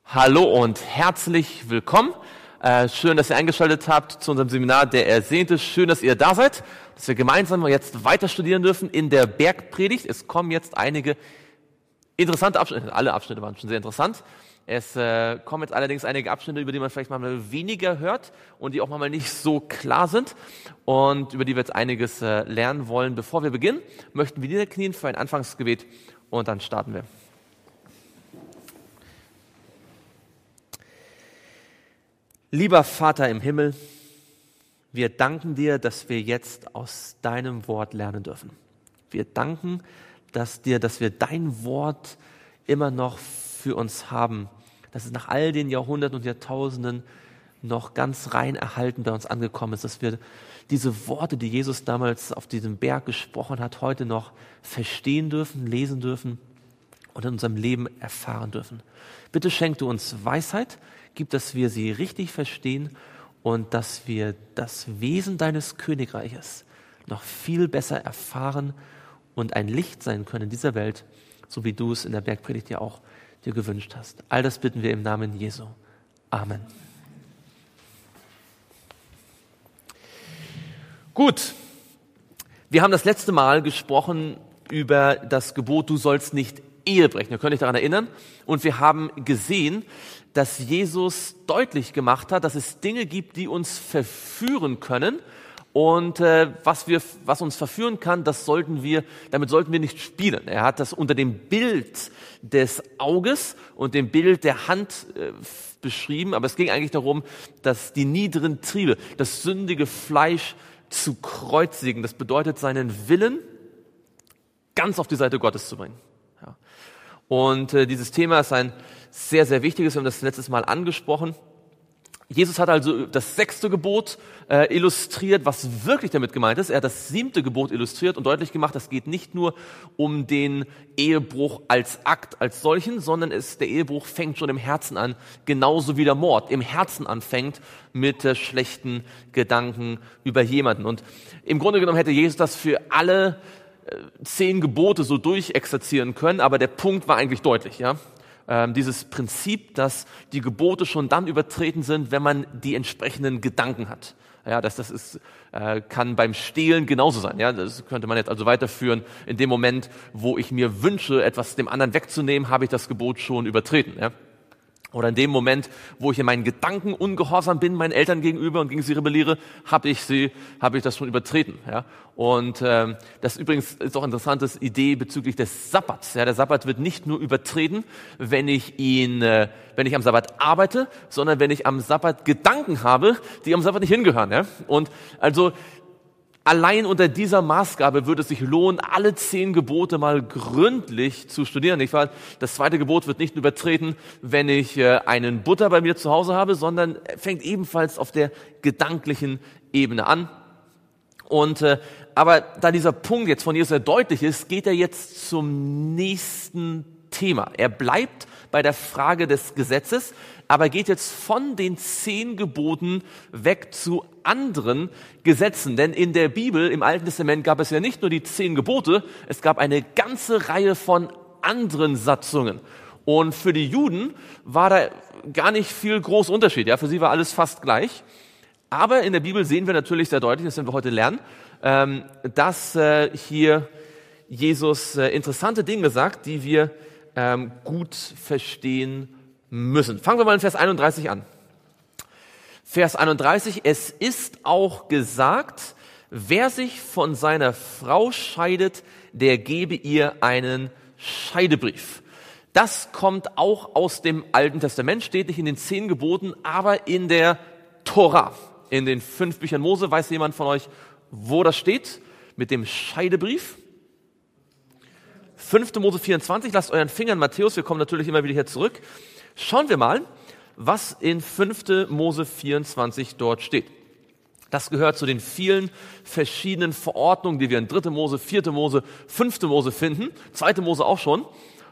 Hallo und herzlich willkommen. Schön, dass ihr eingeschaltet habt zu unserem Seminar Der Ersehnte. Schön, dass ihr da seid, dass wir gemeinsam jetzt weiter studieren dürfen in der Bergpredigt. Es kommen jetzt einige interessante Abschnitte. Alle Abschnitte waren schon sehr interessant. Es kommen jetzt allerdings einige Abschnitte, über die man vielleicht mal weniger hört und die auch mal nicht so klar sind und über die wir jetzt einiges lernen wollen. Bevor wir beginnen, möchten wir niederknien für ein Anfangsgebet und dann starten wir. Lieber Vater im Himmel, wir danken dir, dass wir jetzt aus deinem Wort lernen dürfen. Wir danken dass wir dein Wort immer noch für uns haben, dass es nach all den Jahrhunderten und Jahrtausenden noch ganz rein erhalten bei uns angekommen ist, dass wir diese Worte, die Jesus damals auf diesem Berg gesprochen hat, heute noch verstehen dürfen, lesen dürfen und in unserem Leben erfahren dürfen. Bitte schenk du uns Weisheit, gib, dass wir sie richtig verstehen und dass wir das Wesen deines Königreiches noch viel besser erfahren und ein Licht sein können in dieser Welt, so wie du es in der Bergpredigt ja auch dir gewünscht hast. All das bitten wir im Namen Jesu. Amen. Gut, wir haben das letzte Mal gesprochen über das Gebot, du sollst nicht Ehe brechen. Ihr könnt euch daran erinnern. Und wir haben gesehen, dass Jesus deutlich gemacht hat, dass es Dinge gibt, die uns verführen können. Und was uns verführen kann, damit sollten wir nicht spielen. Er hat das unter dem Bild des Auges und dem Bild der Hand beschrieben. Aber es ging eigentlich darum, dass die niederen Triebe, das sündige Fleisch zu kreuzigen. Das bedeutet, seinen Willen ganz auf die Seite Gottes zu bringen. Ja. Und dieses Thema ist ein sehr, sehr wichtiges. Wir haben das letztes Mal angesprochen. Jesus hat also das 6. Gebot illustriert, was wirklich damit gemeint ist. Er hat das 7. Gebot illustriert und deutlich gemacht, es geht nicht nur um den Ehebruch als Akt, als solchen, sondern der Ehebruch fängt schon im Herzen an, genauso wie der Mord im Herzen anfängt mit schlechten Gedanken über jemanden. Und im Grunde genommen hätte Jesus das für alle 10 Gebote so durchexerzieren können, aber der Punkt war eigentlich deutlich, ja. Dieses Prinzip, dass die Gebote schon dann übertreten sind, wenn man die entsprechenden Gedanken hat. Ja, kann beim Stehlen genauso sein. Ja, das könnte man jetzt also weiterführen. In dem Moment, wo ich mir wünsche, etwas dem anderen wegzunehmen, habe ich das Gebot schon übertreten. Ja? Oder in dem Moment, wo ich in meinen Gedanken ungehorsam bin, meinen Eltern gegenüber und gegen sie rebelliere, habe ich das schon übertreten. Ja? Und das übrigens ist auch eine interessante Idee bezüglich des Sabbats. Ja? Der Sabbat wird nicht nur übertreten, wenn ich am Sabbat arbeite, sondern wenn ich am Sabbat Gedanken habe, die am Sabbat nicht hingehören. Ja? Und also allein unter dieser Maßgabe würde es sich lohnen, alle 10 Gebote mal gründlich zu studieren. Nicht wahr? Das 2. Gebot wird nicht übertreten, wenn ich einen Butter bei mir zu Hause habe, sondern fängt ebenfalls auf der gedanklichen Ebene an. Und aber da dieser Punkt jetzt von Jesus sehr deutlich ist, geht er jetzt zum nächsten Thema. Er bleibt bei der Frage des Gesetzes, aber geht jetzt von den 10 Geboten weg zu anderen Gesetzen. Denn in der Bibel, im Alten Testament, gab es ja nicht nur die 10 Gebote, es gab eine ganze Reihe von anderen Satzungen. Und für die Juden war da gar nicht viel groß Unterschied. Ja, für sie war alles fast gleich. Aber in der Bibel sehen wir natürlich sehr deutlich, das werden wir heute lernen, dass hier Jesus interessante Dinge sagt, die wir gut verstehen müssen. Fangen wir mal in Vers 31 an. Vers 31, es ist auch gesagt, wer sich von seiner Frau scheidet, der gebe ihr einen Scheidebrief. Das kommt auch aus dem Alten Testament, steht nicht in den 10 Geboten, aber in der Tora, in den 5 Büchern Mose. Weiß jemand von euch, wo das steht? Mit dem Scheidebrief? 5. Mose 24, lasst euren Finger in Matthäus, wir kommen natürlich immer wieder hier zurück. Schauen wir mal, was in 5. Mose 24 dort steht. Das gehört zu den vielen verschiedenen Verordnungen, die wir in 3. Mose, 4. Mose, 5. Mose finden, 2. Mose auch schon.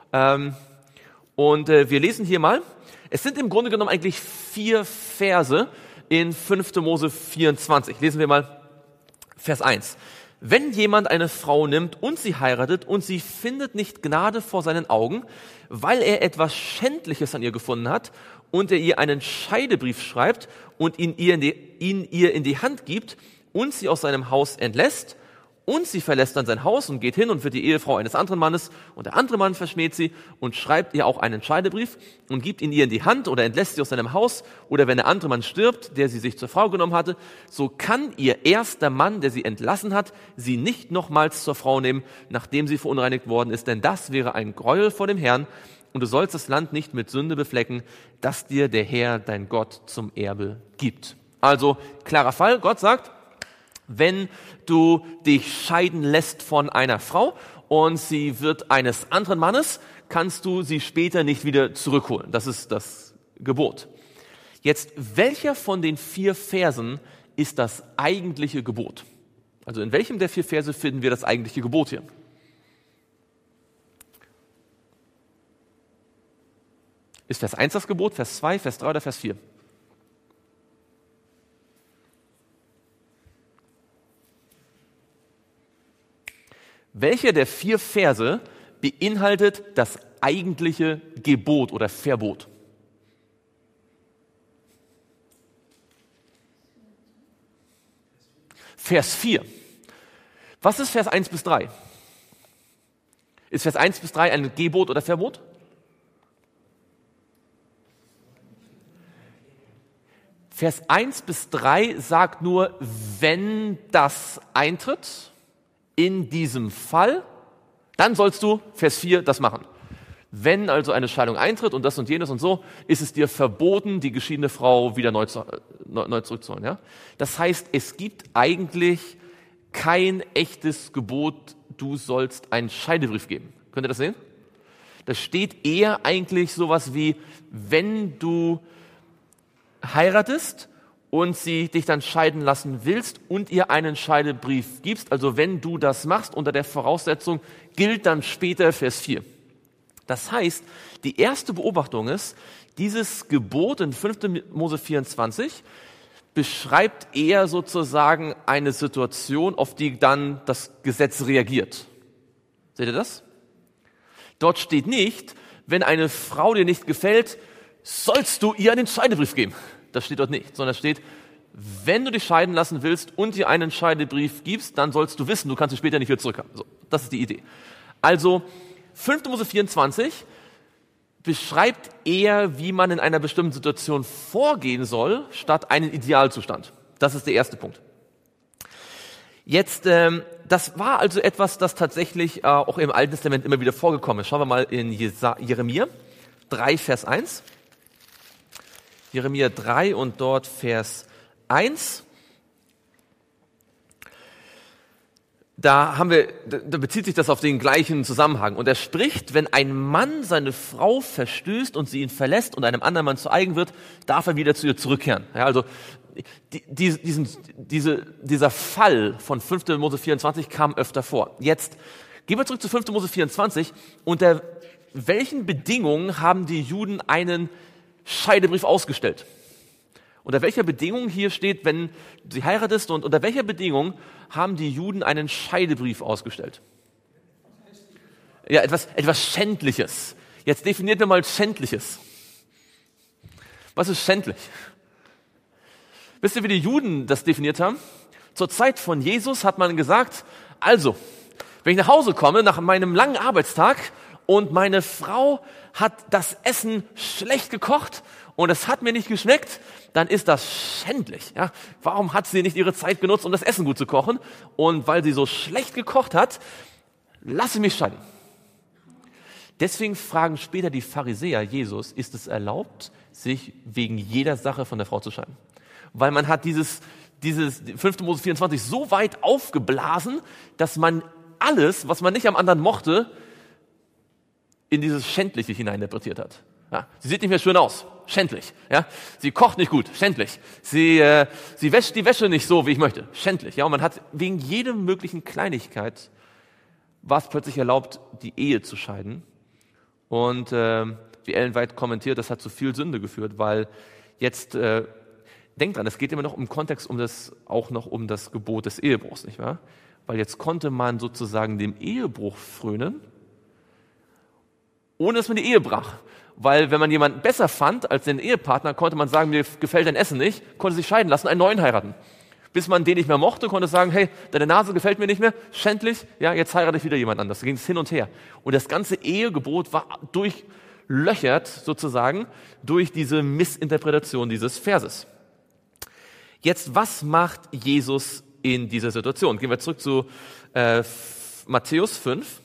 Wir lesen hier mal, es sind im Grunde genommen eigentlich 4 Verse in 5. Mose 24. Lesen wir mal Vers 1. Wenn jemand eine Frau nimmt und sie heiratet und sie findet nicht Gnade vor seinen Augen, weil er etwas Schändliches an ihr gefunden hat und er ihr einen Scheidebrief schreibt und ihn ihr in die Hand gibt und sie aus seinem Haus entlässt, und sie verlässt dann sein Haus und geht hin und wird die Ehefrau eines anderen Mannes und der andere Mann verschmäht sie und schreibt ihr auch einen Scheidebrief und gibt ihn ihr in die Hand oder entlässt sie aus seinem Haus, oder wenn der andere Mann stirbt, der sie sich zur Frau genommen hatte, so kann ihr erster Mann, der sie entlassen hat, sie nicht nochmals zur Frau nehmen, nachdem sie verunreinigt worden ist, denn das wäre ein Gräuel vor dem Herrn, und du sollst das Land nicht mit Sünde beflecken, das dir der Herr, dein Gott, zum Erbe gibt. Also klarer Fall, Gott sagt, wenn du dich scheiden lässt von einer Frau und sie wird eines anderen Mannes, kannst du sie später nicht wieder zurückholen. Das ist das Gebot. Jetzt, welcher von den 4 Versen ist das eigentliche Gebot? Also in welchem der 4 Verse finden wir das eigentliche Gebot hier? Ist Vers 1 das Gebot, Vers 2, Vers 3 oder Vers 4? Welcher der 4 Verse beinhaltet das eigentliche Gebot oder Verbot? Vers 4. Was ist Vers 1 bis 3? Ist Vers 1 bis 3 ein Gebot oder Verbot? Vers 1 bis 3 sagt nur, wenn das eintritt, in diesem Fall, dann sollst du, Vers 4, das machen. Wenn also eine Scheidung eintritt und das und jenes und so, ist es dir verboten, die geschiedene Frau wieder neu zurückzuholen. Ja? Das heißt, es gibt eigentlich kein echtes Gebot, du sollst einen Scheidebrief geben. Könnt ihr das sehen? Da steht eher eigentlich sowas wie, wenn du heiratest und sie dich dann scheiden lassen willst und ihr einen Scheidebrief gibst, also wenn du das machst, unter der Voraussetzung, gilt dann später Vers 4. Das heißt, die erste Beobachtung ist, dieses Gebot in 5. Mose 24 beschreibt eher sozusagen eine Situation, auf die dann das Gesetz reagiert. Seht ihr das? Dort steht nicht, wenn eine Frau dir nicht gefällt, sollst du ihr einen Scheidebrief geben. Das steht dort nicht, sondern steht, wenn du dich scheiden lassen willst und ihr einen Scheidebrief gibst, dann sollst du wissen, du kannst ihn später nicht wieder zurückhaben. So, das ist die Idee. Also 5. Mose 24 beschreibt eher, wie man in einer bestimmten Situation vorgehen soll, statt einen Idealzustand. Das ist der erste Punkt. Jetzt, das war also etwas, das tatsächlich auch im Alten Testament immer wieder vorgekommen ist. Schauen wir mal in Jeremia 3, Vers 1. Jeremia 3 und dort Vers 1. Da bezieht sich das auf den gleichen Zusammenhang. Und er spricht, wenn ein Mann seine Frau verstößt und sie ihn verlässt und einem anderen Mann zu eigen wird, darf er wieder zu ihr zurückkehren. Ja, also dieser Fall von 5. Mose 24 kam öfter vor. Jetzt gehen wir zurück zu 5. Mose 24. Unter welchen Bedingungen haben die Juden einen Scheidebrief ausgestellt? Unter welcher Bedingung hier steht, wenn sie heiratest, und unter welcher Bedingung haben die Juden einen Scheidebrief ausgestellt? Ja, etwas Schändliches. Jetzt definiert mir mal Schändliches. Was ist schändlich? Wisst ihr, wie die Juden das definiert haben? Zur Zeit von Jesus hat man gesagt, also, wenn ich nach Hause komme nach meinem langen Arbeitstag und meine Frau hat das Essen schlecht gekocht und es hat mir nicht geschmeckt, dann ist das schändlich. Ja? Warum hat sie nicht ihre Zeit genutzt, um das Essen gut zu kochen? Und weil sie so schlecht gekocht hat, lass sie mich scheiden. Deswegen fragen später die Pharisäer Jesus, ist es erlaubt, sich wegen jeder Sache von der Frau zu scheiden? Weil man hat dieses 5. Mose 24 so weit aufgeblasen, dass man alles, was man nicht am anderen mochte, in dieses Schändliche hineininterpretiert hat. Ja, sie sieht nicht mehr schön aus, schändlich. Ja, sie kocht nicht gut, schändlich. Sie wäscht die Wäsche nicht so, wie ich möchte, schändlich. Ja, und man hat wegen jeder möglichen Kleinigkeit war es plötzlich erlaubt, die Ehe zu scheiden. Und wie Ellen White kommentiert, das hat zu viel Sünde geführt, weil jetzt denkt dran, es geht immer noch im Kontext auch noch um das Gebot des Ehebruchs, nicht wahr? weil jetzt konnte man sozusagen dem Ehebruch frönen, ohne dass man die Ehe brach. Weil wenn man jemanden besser fand als den Ehepartner, konnte man sagen, mir gefällt dein Essen nicht, konnte sich scheiden lassen, einen neuen heiraten. Bis man den nicht mehr mochte, konnte sagen, hey, deine Nase gefällt mir nicht mehr, schändlich, ja, jetzt heirate ich wieder jemand anders. Da ging es hin und her. Und das ganze Ehegebot war durchlöchert sozusagen durch diese Missinterpretation dieses Verses. Jetzt, was macht Jesus in dieser Situation? Gehen wir zurück zu Matthäus 5.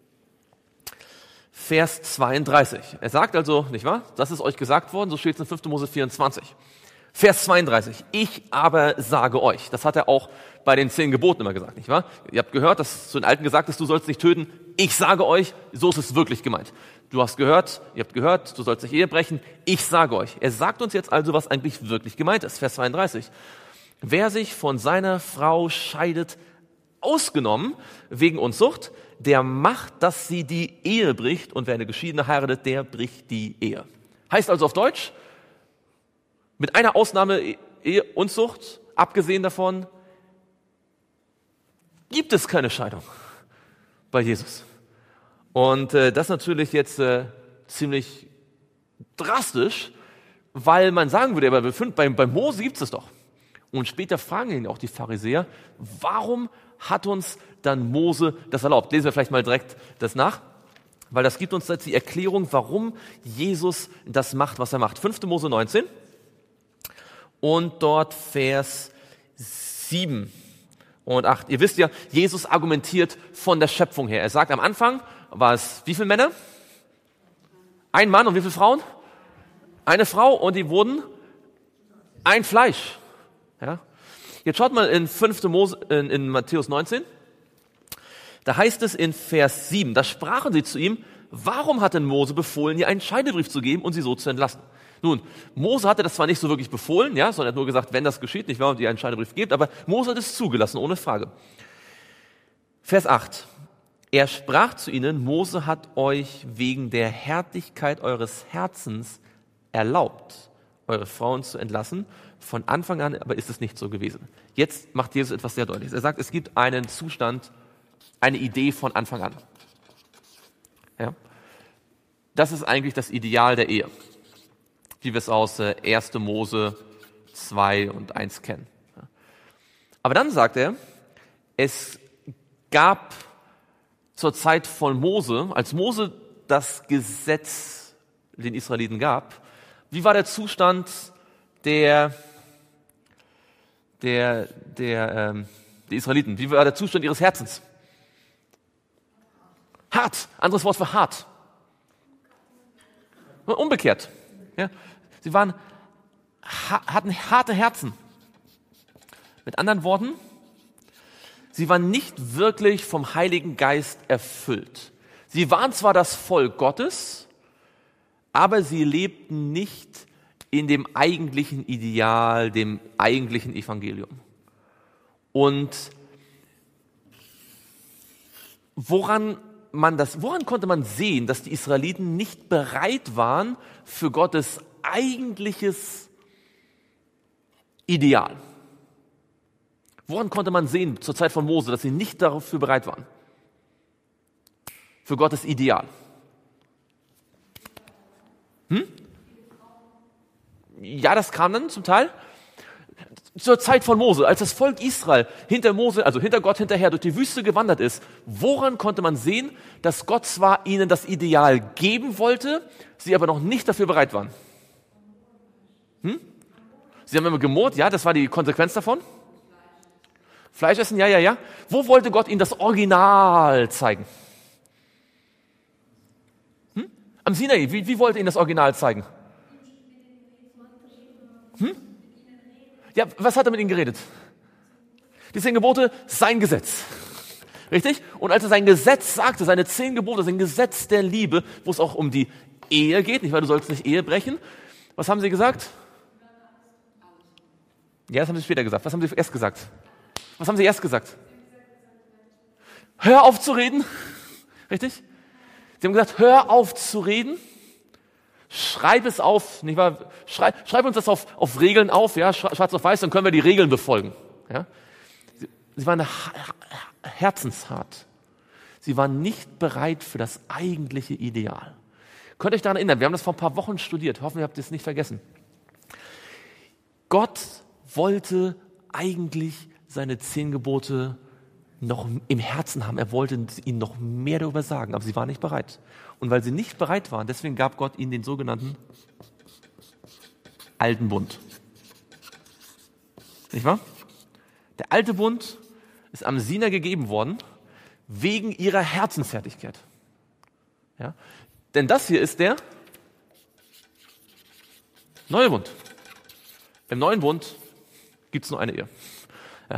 Vers 32. Er sagt also, nicht wahr? Das ist euch gesagt worden, so steht es in 5. Mose 24. Vers 32. Ich aber sage euch. Das hat er auch bei den 10 Geboten immer gesagt, nicht wahr? Ihr habt gehört, dass zu den Alten gesagt ist, du sollst nicht töten. Ich sage euch, so ist es wirklich gemeint. Ihr habt gehört, du sollst nicht Ehe brechen. Ich sage euch. Er sagt uns jetzt also, was eigentlich wirklich gemeint ist. Vers 32. Wer sich von seiner Frau scheidet, ausgenommen wegen Unzucht, der macht, dass sie die Ehe bricht, und wer eine Geschiedene heiratet, der bricht die Ehe. Heißt also auf Deutsch, mit einer Ausnahme Ehe, Unzucht, abgesehen davon, gibt es keine Scheidung bei Jesus. Und das natürlich jetzt ziemlich drastisch, weil man sagen würde, aber bei Mose gibt es das doch. Und später fragen ihn auch die Pharisäer, warum hat uns dann Mose das erlaubt? Lesen wir vielleicht mal direkt das nach, weil das gibt uns jetzt die Erklärung, warum Jesus das macht, was er macht. 5. Mose 19 und dort Vers 7 und 8. Ihr wisst ja, Jesus argumentiert von der Schöpfung her. Er sagt, am Anfang war es wie viele Männer? Ein Mann und wie viele Frauen? Eine Frau, und die wurden ein Fleisch. Ja? Jetzt schaut mal in 5. Mose, in Matthäus 19. Da heißt es in Vers 7, da sprachen sie zu ihm, warum hat denn Mose befohlen, ihr einen Scheidebrief zu geben und sie so zu entlassen? Nun, Mose hatte das zwar nicht so wirklich befohlen, ja, sondern hat nur gesagt, wenn das geschieht, nicht wahr, und ihr einen Scheidebrief gebt, aber Mose hat es zugelassen, ohne Frage. Vers 8. Er sprach zu ihnen, Mose hat euch wegen der Härtigkeit eures Herzens erlaubt, eure Frauen zu entlassen. Von Anfang an aber ist es nicht so gewesen. Jetzt macht Jesus etwas sehr Deutliches. Er sagt, es gibt einen Zustand, eine Idee von Anfang an. Ja? Das ist eigentlich das Ideal der Ehe, wie wir es aus 1. Mose 2 und 1 kennen. Aber dann sagt er, es gab zur Zeit von Mose, als Mose das Gesetz den Israeliten gab, wie war der Zustand der Israeliten? Wie war der Zustand ihres Herzens? Hart. Anderes Wort für hart. Umgekehrt. Ja. Sie hatten harte Herzen. Mit anderen Worten, sie waren nicht wirklich vom Heiligen Geist erfüllt. Sie waren zwar das Volk Gottes, aber sie lebten nicht in dem eigentlichen Ideal, dem eigentlichen Evangelium. Und woran konnte man sehen, dass die Israeliten nicht bereit waren für Gottes eigentliches Ideal? Woran konnte man sehen zur Zeit von Mose, dass sie nicht dafür bereit waren? Für Gottes Ideal. Ja, das kam dann zum Teil. Zur Zeit von Mose, als das Volk Israel hinter Gott hinterher durch die Wüste gewandert ist, woran konnte man sehen, dass Gott zwar ihnen das Ideal geben wollte, sie aber noch nicht dafür bereit waren? Sie haben immer gemurrt, ja, das war die Konsequenz davon. Fleisch essen, ja. Wo wollte Gott ihnen das Original zeigen? Am Sinai, wie wollte ihnen das Original zeigen? Ja, was hat er mit ihnen geredet? Die 10 Gebote, sein Gesetz. Richtig? Und als er sein Gesetz sagte, seine 10 Gebote, sein Gesetz der Liebe, wo es auch um die Ehe geht, nicht wahr, du sollst nicht Ehe brechen. Was haben sie gesagt? Ja, das haben sie später gesagt. Was haben sie erst gesagt? Hör auf zu reden. Richtig? Sie haben gesagt, hör auf zu reden. Schreib es auf, nicht wahr? Schreib uns das auf Regeln auf, ja, schwarz auf weiß, dann können wir die Regeln befolgen. Ja? Sie waren herzenshart. Sie waren nicht bereit für das eigentliche Ideal. Könnt ihr euch daran erinnern, wir haben das vor ein paar Wochen studiert, hoffen, ihr habt es nicht vergessen. Gott wollte eigentlich seine 10 Gebote noch im Herzen haben. Er wollte ihnen noch mehr darüber sagen, aber sie waren nicht bereit. Und weil sie nicht bereit waren, deswegen gab Gott ihnen den sogenannten Alten Bund. Nicht wahr? Der Alte Bund ist am Sinai gegeben worden, wegen ihrer Herzensfertigkeit. Ja? Denn das hier ist der neue Bund. Im neuen Bund gibt es nur eine Ehe. Ja.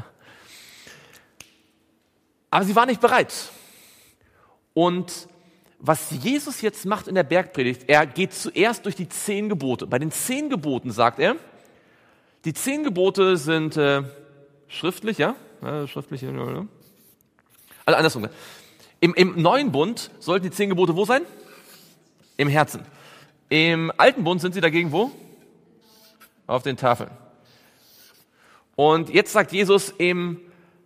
Aber sie waren nicht bereit. Und was Jesus jetzt macht in der Bergpredigt, er geht zuerst durch die 10 Gebote. Bei den 10 Geboten sagt er, die 10 Gebote sind schriftlich, ja? Schriftlich, also andersrum. Im neuen Bund sollten die 10 Gebote wo sein? Im Herzen. Im alten Bund sind sie dagegen wo? Auf den Tafeln. Und jetzt sagt Jesus im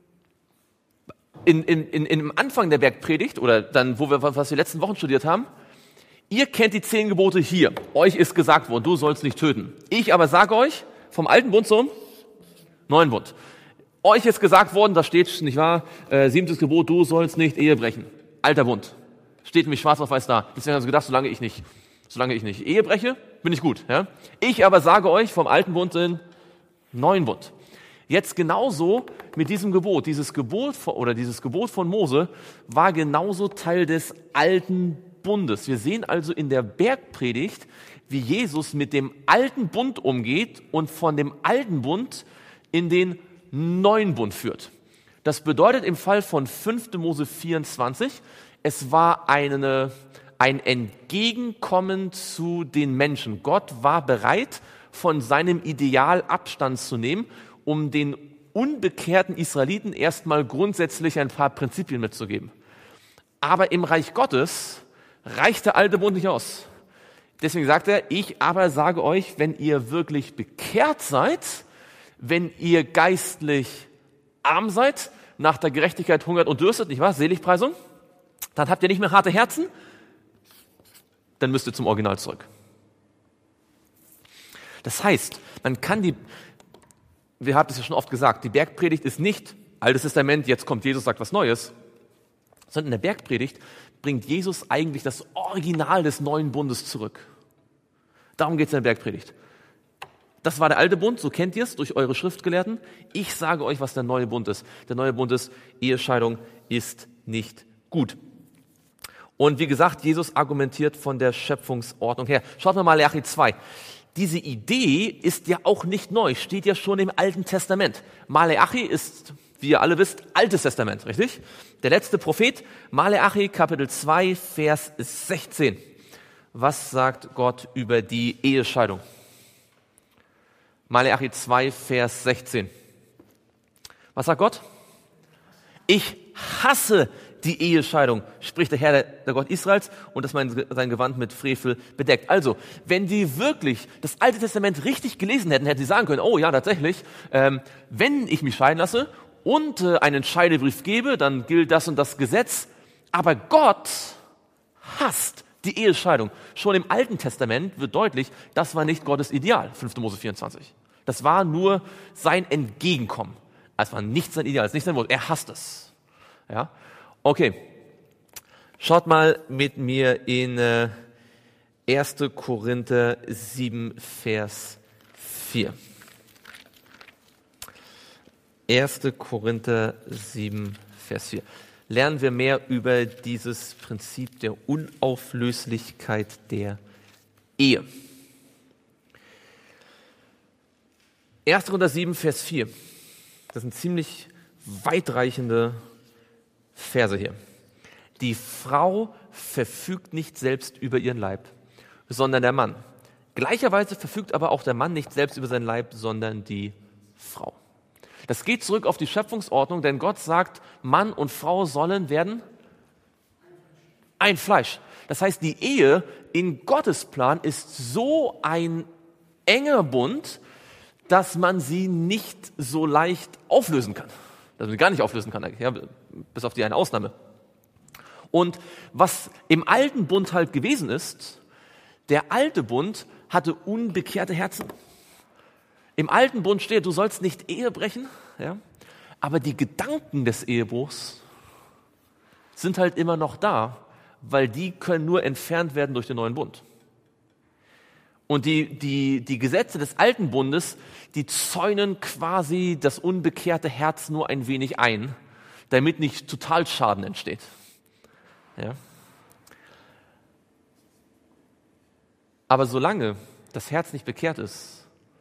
Anfang der Bergpredigt, oder dann, was wir letzten Wochen studiert haben, ihr kennt die 10 Gebote hier. Euch ist gesagt worden, du sollst nicht töten. Ich aber sage euch, vom alten Bund zum neuen Bund. Euch ist gesagt worden, da steht, nicht wahr, 7. Gebot, du sollst nicht Ehe brechen. Alter Bund. Steht nämlich schwarz auf weiß da. Deswegen haben sie gedacht, solange ich nicht Ehe breche, bin ich gut. Ja? Ich aber sage euch, vom alten Bund den neuen Bund. Jetzt genauso mit diesem Gebot. Dieses Gebot von Mose war genauso Teil des alten Bundes. Wir sehen also in der Bergpredigt, wie Jesus mit dem alten Bund umgeht und von dem alten Bund in den neuen Bund führt. Das bedeutet im Fall von 5. Mose 24, es war ein Entgegenkommen zu den Menschen. Gott war bereit, von seinem Ideal Abstand zu nehmen, um den unbekehrten Israeliten erstmal grundsätzlich ein paar Prinzipien mitzugeben. Aber im Reich Gottes reicht der alte Bund nicht aus. Deswegen sagt er, ich aber sage euch, wenn ihr wirklich bekehrt seid, wenn ihr geistlich arm seid, nach der Gerechtigkeit hungert und dürstet, nicht wahr? Seligpreisung, dann habt ihr nicht mehr harte Herzen, dann müsst ihr zum Original zurück. Das heißt, wir haben es ja schon oft gesagt, die Bergpredigt ist nicht Altes Testament, jetzt kommt Jesus, sagt was Neues, sondern in der Bergpredigt bringt Jesus eigentlich das Original des neuen Bundes zurück. Darum geht es in der Bergpredigt. Das war der alte Bund, so kennt ihr es durch eure Schriftgelehrten. Ich sage euch, was der neue Bund ist. Der neue Bund ist, Ehescheidung ist nicht gut. Und wie gesagt, Jesus argumentiert von der Schöpfungsordnung her. Schaut mal Malachi 2. Diese Idee ist ja auch nicht neu, steht ja schon im Alten Testament. Malachi ist, wie ihr alle wisst, Altes Testament, richtig? Der letzte Prophet, Malachi Kapitel 2, Vers 16. Was sagt Gott über die Ehescheidung? Malachi 2, Vers 16. Was sagt Gott? Ich hasse die Ehescheidung, spricht der Herr, der Gott Israels, und dass man sein Gewand mit Frevel bedeckt. Also, wenn die wirklich das Alte Testament richtig gelesen hätten, hätten sie sagen können, oh ja, tatsächlich, wenn ich mich scheiden lasse und einen Scheidebrief gebe, dann gilt das und das Gesetz. Aber Gott hasst die Ehescheidung. Schon im Alten Testament wird deutlich, das war nicht Gottes Ideal, 5. Mose 24. Das war nur sein Entgegenkommen. Es war nicht sein Ideal, es ist nicht sein Wort. Er hasst es. Ja? Okay. Schaut mal mit mir in 1. Korinther 7, Vers 4. 1. Korinther 7, Vers 4. Lernen wir mehr über dieses Prinzip der Unauflöslichkeit der Ehe. 1. Korinther 7, Vers 4. Das sind ziemlich weitreichende Verse hier. Die Frau verfügt nicht selbst über ihren Leib, sondern der Mann. Gleicherweise verfügt aber auch der Mann nicht selbst über seinen Leib, sondern die Frau. Das geht zurück auf die Schöpfungsordnung, denn Gott sagt, Mann und Frau sollen werden ein Fleisch. Das heißt, die Ehe in Gottes Plan ist so ein enger Bund, dass man sie nicht so leicht auflösen kann. Dass man sie gar nicht auflösen kann. Ja, bis auf die eine Ausnahme. Und was im alten Bund halt gewesen ist, der alte Bund hatte unbekehrte Herzen. Im alten Bund steht, du sollst nicht Ehe brechen, ja? Aber die Gedanken des Ehebruchs sind halt immer noch da, weil die können nur entfernt werden durch den neuen Bund. Und die Gesetze des alten Bundes, die zäunen quasi das unbekehrte Herz nur ein wenig ein, damit nicht total Schaden entsteht. Ja? Aber solange das Herz nicht bekehrt ist,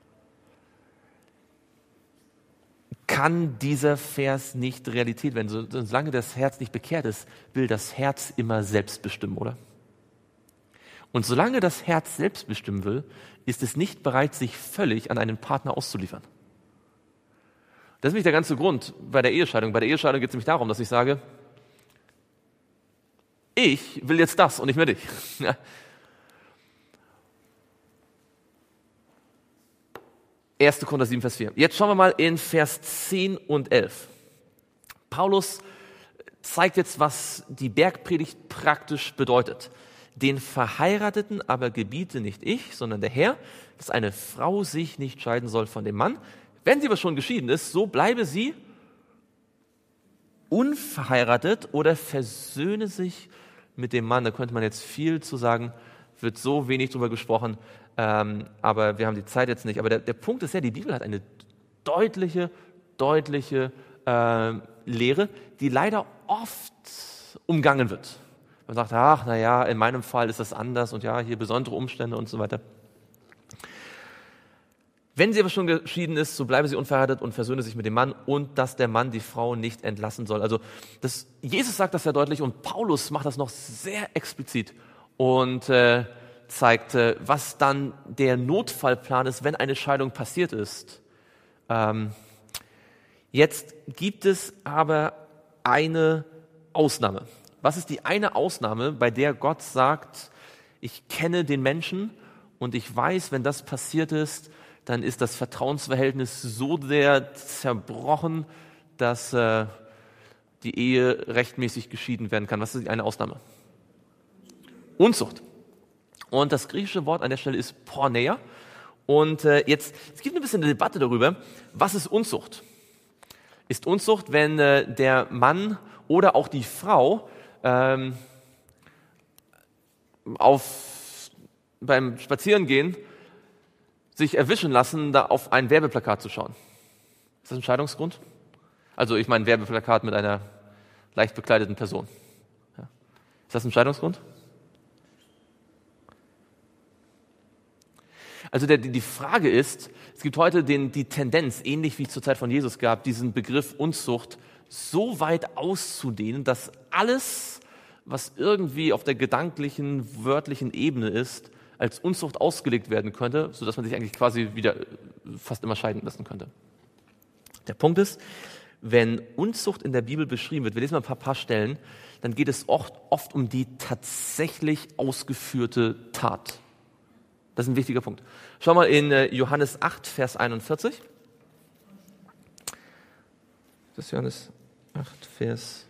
kann dieser Vers nicht Realität werden. Solange das Herz nicht bekehrt ist, will das Herz immer selbst bestimmen, oder? Und solange das Herz selbst bestimmen will, ist es nicht bereit, sich völlig an einen Partner auszuliefern. Das ist nämlich der ganze Grund bei der Ehescheidung. Bei der Ehescheidung geht es nämlich darum, dass ich sage, ich will jetzt das und nicht mehr dich. Ja. 1. Korinther 7, Vers 4. Jetzt schauen wir mal in Vers 10 und 11. Paulus zeigt jetzt, was die Bergpredigt praktisch bedeutet. Den Verheirateten aber gebiete nicht ich, sondern der Herr, dass eine Frau sich nicht scheiden soll von dem Mann. Wenn sie aber schon geschieden ist, so bleibe sie unverheiratet oder versöhne sich mit dem Mann. Da könnte man jetzt viel zu sagen, wird so wenig drüber gesprochen, aber wir haben die Zeit jetzt nicht. Aber der Punkt ist ja, die Bibel hat eine deutliche Lehre, die leider oft umgangen wird. Man sagt, ach, naja, in meinem Fall ist das anders und ja, hier besondere Umstände und so weiter. Wenn sie aber schon geschieden ist, so bleibe sie unverheiratet und versöhne sich mit dem Mann und dass der Mann die Frau nicht entlassen soll. Also Jesus sagt das sehr deutlich und Paulus macht das noch sehr explizit und zeigt, was dann der Notfallplan ist, wenn eine Scheidung passiert ist. Jetzt gibt es aber eine Ausnahme. Was ist die eine Ausnahme, bei der Gott sagt, ich kenne den Menschen und ich weiß, wenn das passiert ist, dann ist das Vertrauensverhältnis so sehr zerbrochen, dass die Ehe rechtmäßig geschieden werden kann. Was ist die eine Ausnahme? Unzucht. Und das griechische Wort an der Stelle ist Porneia. Und es gibt ein bisschen eine Debatte darüber, was ist Unzucht? Ist Unzucht, wenn der Mann oder auch die Frau beim Spazierengehen sich erwischen lassen, da auf ein Werbeplakat zu schauen? Ist das ein Scheidungsgrund? Also ich meine ein Werbeplakat mit einer leicht bekleideten Person. Ja. Ist das ein Scheidungsgrund? Also die Frage ist, es gibt heute die Tendenz, ähnlich wie es zur Zeit von Jesus gab, diesen Begriff Unzucht so weit auszudehnen, dass alles, was irgendwie auf der gedanklichen, wörtlichen Ebene ist, als Unzucht ausgelegt werden könnte, sodass man sich eigentlich quasi wieder fast immer scheiden lassen könnte. Der Punkt ist, wenn Unzucht in der Bibel beschrieben wird, wir lesen mal ein paar Stellen, dann geht es oft um die tatsächlich ausgeführte Tat. Das ist ein wichtiger Punkt. Schau mal in Johannes 8, Vers 41. Das ist Johannes 8, Vers.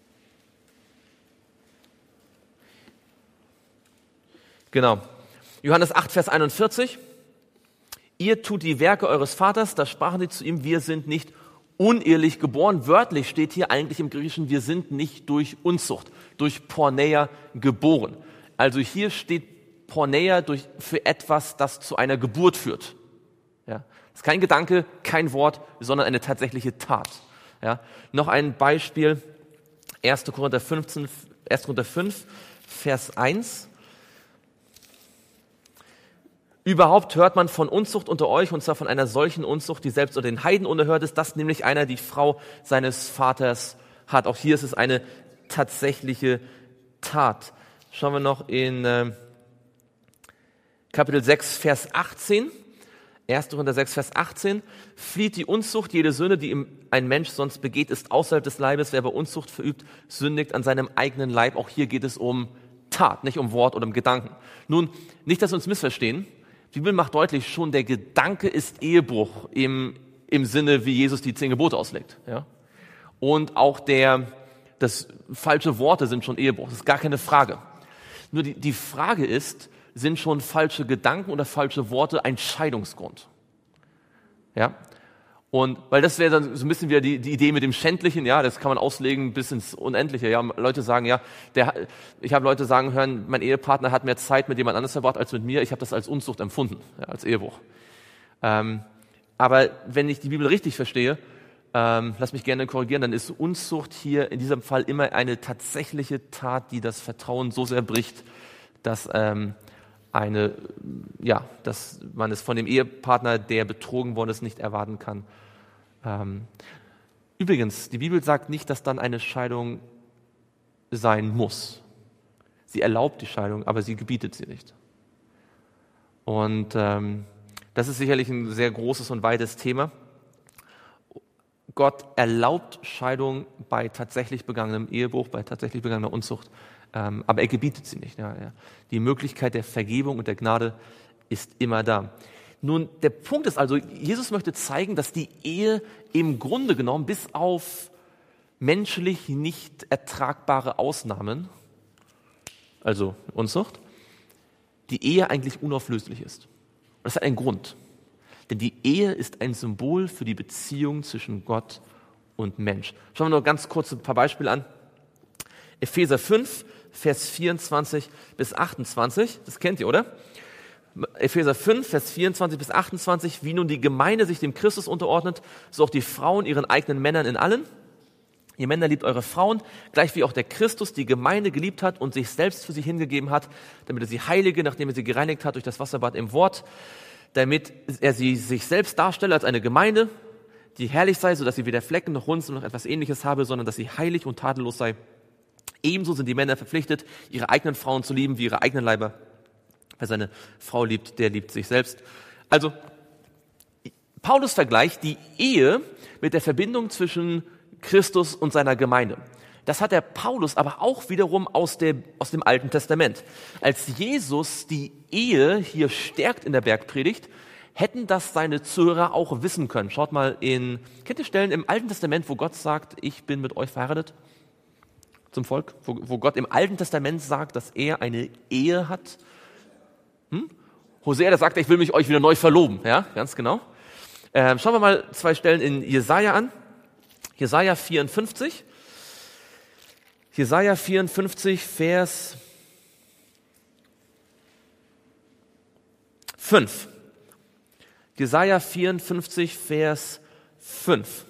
Genau. Johannes 8, Vers 41. Ihr tut die Werke eures Vaters, da sprachen sie zu ihm, wir sind nicht unehelich geboren. Wörtlich steht hier eigentlich im Griechischen, wir sind nicht durch Unzucht, durch Porneia geboren. Also hier steht Porneia für etwas, das zu einer Geburt führt. Ja, das ist kein Gedanke, kein Wort, sondern eine tatsächliche Tat. Ja, noch ein Beispiel, 1. Korinther 5, Vers 1. Überhaupt hört man von Unzucht unter euch, und zwar von einer solchen Unzucht, die selbst unter den Heiden unerhört ist, dass nämlich einer die Frau seines Vaters hat. Auch hier ist es eine tatsächliche Tat. Schauen wir noch in Kapitel 6, Vers 18. 1. Korinther 6, Vers 18. Flieht die Unzucht, jede Sünde, die ein Mensch sonst begeht, ist außerhalb des Leibes. Wer aber Unzucht verübt, sündigt an seinem eigenen Leib. Auch hier geht es um Tat, nicht um Wort oder um Gedanken. Nun, nicht, dass wir uns missverstehen. Die Bibel macht deutlich, schon der Gedanke ist Ehebruch im Sinne, wie Jesus die 10 Gebote auslegt. Ja? Und auch der falsche Worte sind schon Ehebruch, das ist gar keine Frage. Nur die Frage ist, sind schon falsche Gedanken oder falsche Worte ein Scheidungsgrund? Ja? Und weil das wäre dann so ein bisschen wieder die Idee mit dem Schändlichen, ja, das kann man auslegen bis ins Unendliche. Ja, Leute sagen, ja, ich habe Leute sagen hören, mein Ehepartner hat mehr Zeit mit jemand anderes verbracht als mit mir, ich habe das als Unzucht empfunden, ja, als Ehebruch. Aber wenn ich die Bibel richtig verstehe, lass mich gerne korrigieren, dann ist Unzucht hier in diesem Fall immer eine tatsächliche Tat, die das Vertrauen so sehr bricht, dass dass man es von dem Ehepartner, der betrogen worden ist, nicht erwarten kann. Übrigens, die Bibel sagt nicht, dass dann eine Scheidung sein muss. Sie erlaubt die Scheidung, aber sie gebietet sie nicht. Und das ist sicherlich ein sehr großes und weites Thema. Gott erlaubt Scheidung bei tatsächlich begangenem Ehebruch, bei tatsächlich begangener Unzucht, aber er gebietet sie nicht. Ja. Die Möglichkeit der Vergebung und der Gnade ist immer da. Nun, der Punkt ist also, Jesus möchte zeigen, dass die Ehe im Grunde genommen bis auf menschlich nicht ertragbare Ausnahmen, also Unzucht, die Ehe eigentlich unauflöslich ist. Und das hat einen Grund. Denn die Ehe ist ein Symbol für die Beziehung zwischen Gott und Mensch. Schauen wir nur ganz kurz ein paar Beispiele an. Epheser 5, Vers 24 bis 28, das kennt ihr, oder? Epheser 5, Vers 24 bis 28, wie nun die Gemeinde sich dem Christus unterordnet, so auch die Frauen ihren eigenen Männern in allen. Ihr Männer liebt eure Frauen, gleich wie auch der Christus die Gemeinde geliebt hat und sich selbst für sie hingegeben hat, damit er sie heilige, nachdem er sie gereinigt hat durch das Wasserbad im Wort, damit er sie sich selbst darstelle als eine Gemeinde, die herrlich sei, sodass sie weder Flecken noch Runzeln noch etwas Ähnliches habe, sondern dass sie heilig und tadellos sei. Ebenso sind die Männer verpflichtet, ihre eigenen Frauen zu lieben wie ihre eigenen Leiber. Wer seine Frau liebt, der liebt sich selbst. Also, Paulus vergleicht die Ehe mit der Verbindung zwischen Christus und seiner Gemeinde. Das hat der Paulus aber auch wiederum aus dem Alten Testament. Als Jesus die Ehe hier stärkt in der Bergpredigt, hätten das seine Zuhörer auch wissen können. Schaut mal kennt ihr Stellen im Alten Testament, wo Gott sagt, ich bin mit euch verheiratet? Zum Volk? Wo Gott im Alten Testament sagt, dass er eine Ehe hat? Hosea, der sagt, ich will mich euch wieder neu verloben. Ja, ganz genau. Schauen wir mal 2 Stellen in Jesaja an. Jesaja 54. Jesaja 54, Vers 5. Jesaja 54, Vers 5.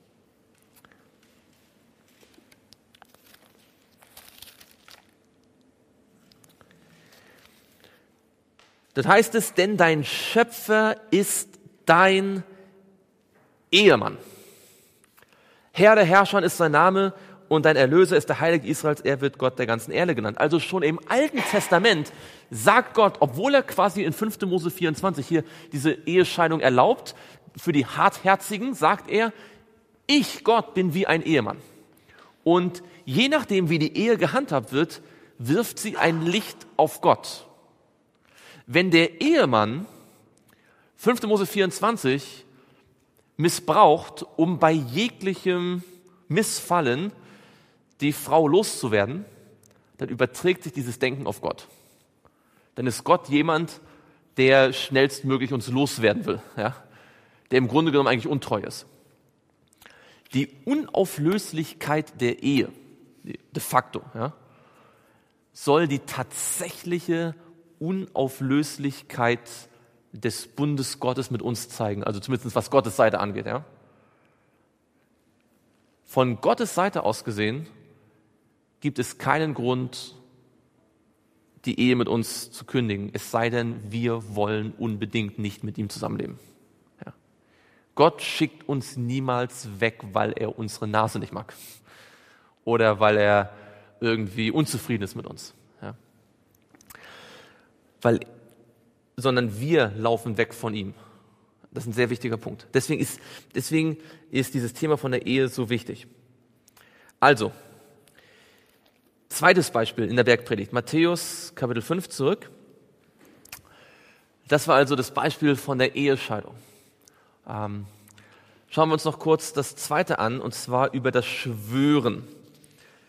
Das heißt es, denn dein Schöpfer ist dein Ehemann. Herr der Herrscher ist sein Name und dein Erlöser ist der Heilige Israels, er wird Gott der ganzen Erde genannt. Also schon im Alten Testament sagt Gott, obwohl er quasi in 5. Mose 24 hier diese Ehescheidung erlaubt, für die Hartherzigen sagt er, ich, Gott, bin wie ein Ehemann. Und je nachdem, wie die Ehe gehandhabt wird, wirft sie ein Licht auf Gott. Wenn der Ehemann 5. Mose 24 missbraucht, um bei jeglichem Missfallen die Frau loszuwerden, dann überträgt sich dieses Denken auf Gott. Dann ist Gott jemand, der schnellstmöglich uns loswerden will, ja? Der im Grunde genommen eigentlich untreu ist. Die Unauflöslichkeit der Ehe, de facto, ja, soll die tatsächliche Unauflöslichkeit des Bundes Gottes mit uns zeigen, also zumindest was Gottes Seite angeht. Ja? Von Gottes Seite aus gesehen gibt es keinen Grund, die Ehe mit uns zu kündigen, es sei denn, wir wollen unbedingt nicht mit ihm zusammenleben. Ja? Gott schickt uns niemals weg, weil er unsere Nase nicht mag oder weil er irgendwie unzufrieden ist mit uns. Ja? Sondern wir laufen weg von ihm. Das ist ein sehr wichtiger Punkt. Deswegen ist dieses Thema von der Ehe so wichtig. Also, zweites Beispiel in der Bergpredigt, Matthäus Kapitel 5 zurück. Das war also das Beispiel von der Ehescheidung. Schauen wir uns noch kurz das zweite an, und zwar über das Schwören.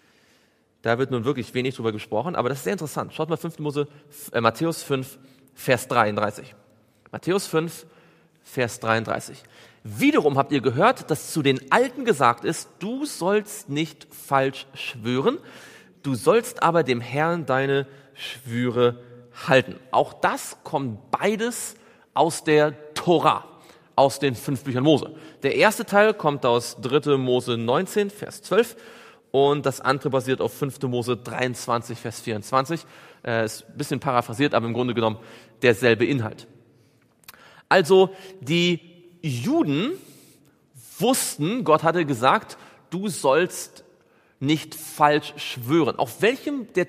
Da wird nun wirklich wenig drüber gesprochen, aber das ist sehr interessant. Schaut mal Matthäus 5, Vers 33. Matthäus 5, Vers 33. Wiederum habt ihr gehört, dass zu den Alten gesagt ist, du sollst nicht falsch schwören, du sollst aber dem Herrn deine Schwüre halten. Auch das kommt beides aus der Tora, aus den 5 Büchern Mose. Der erste Teil kommt aus 3. Mose 19, Vers 12 und das andere basiert auf 5. Mose 23, Vers 24. Ist ein bisschen paraphrasiert, aber im Grunde genommen derselbe Inhalt. Also die Juden wussten, Gott hatte gesagt, du sollst nicht falsch schwören. Auf welchem der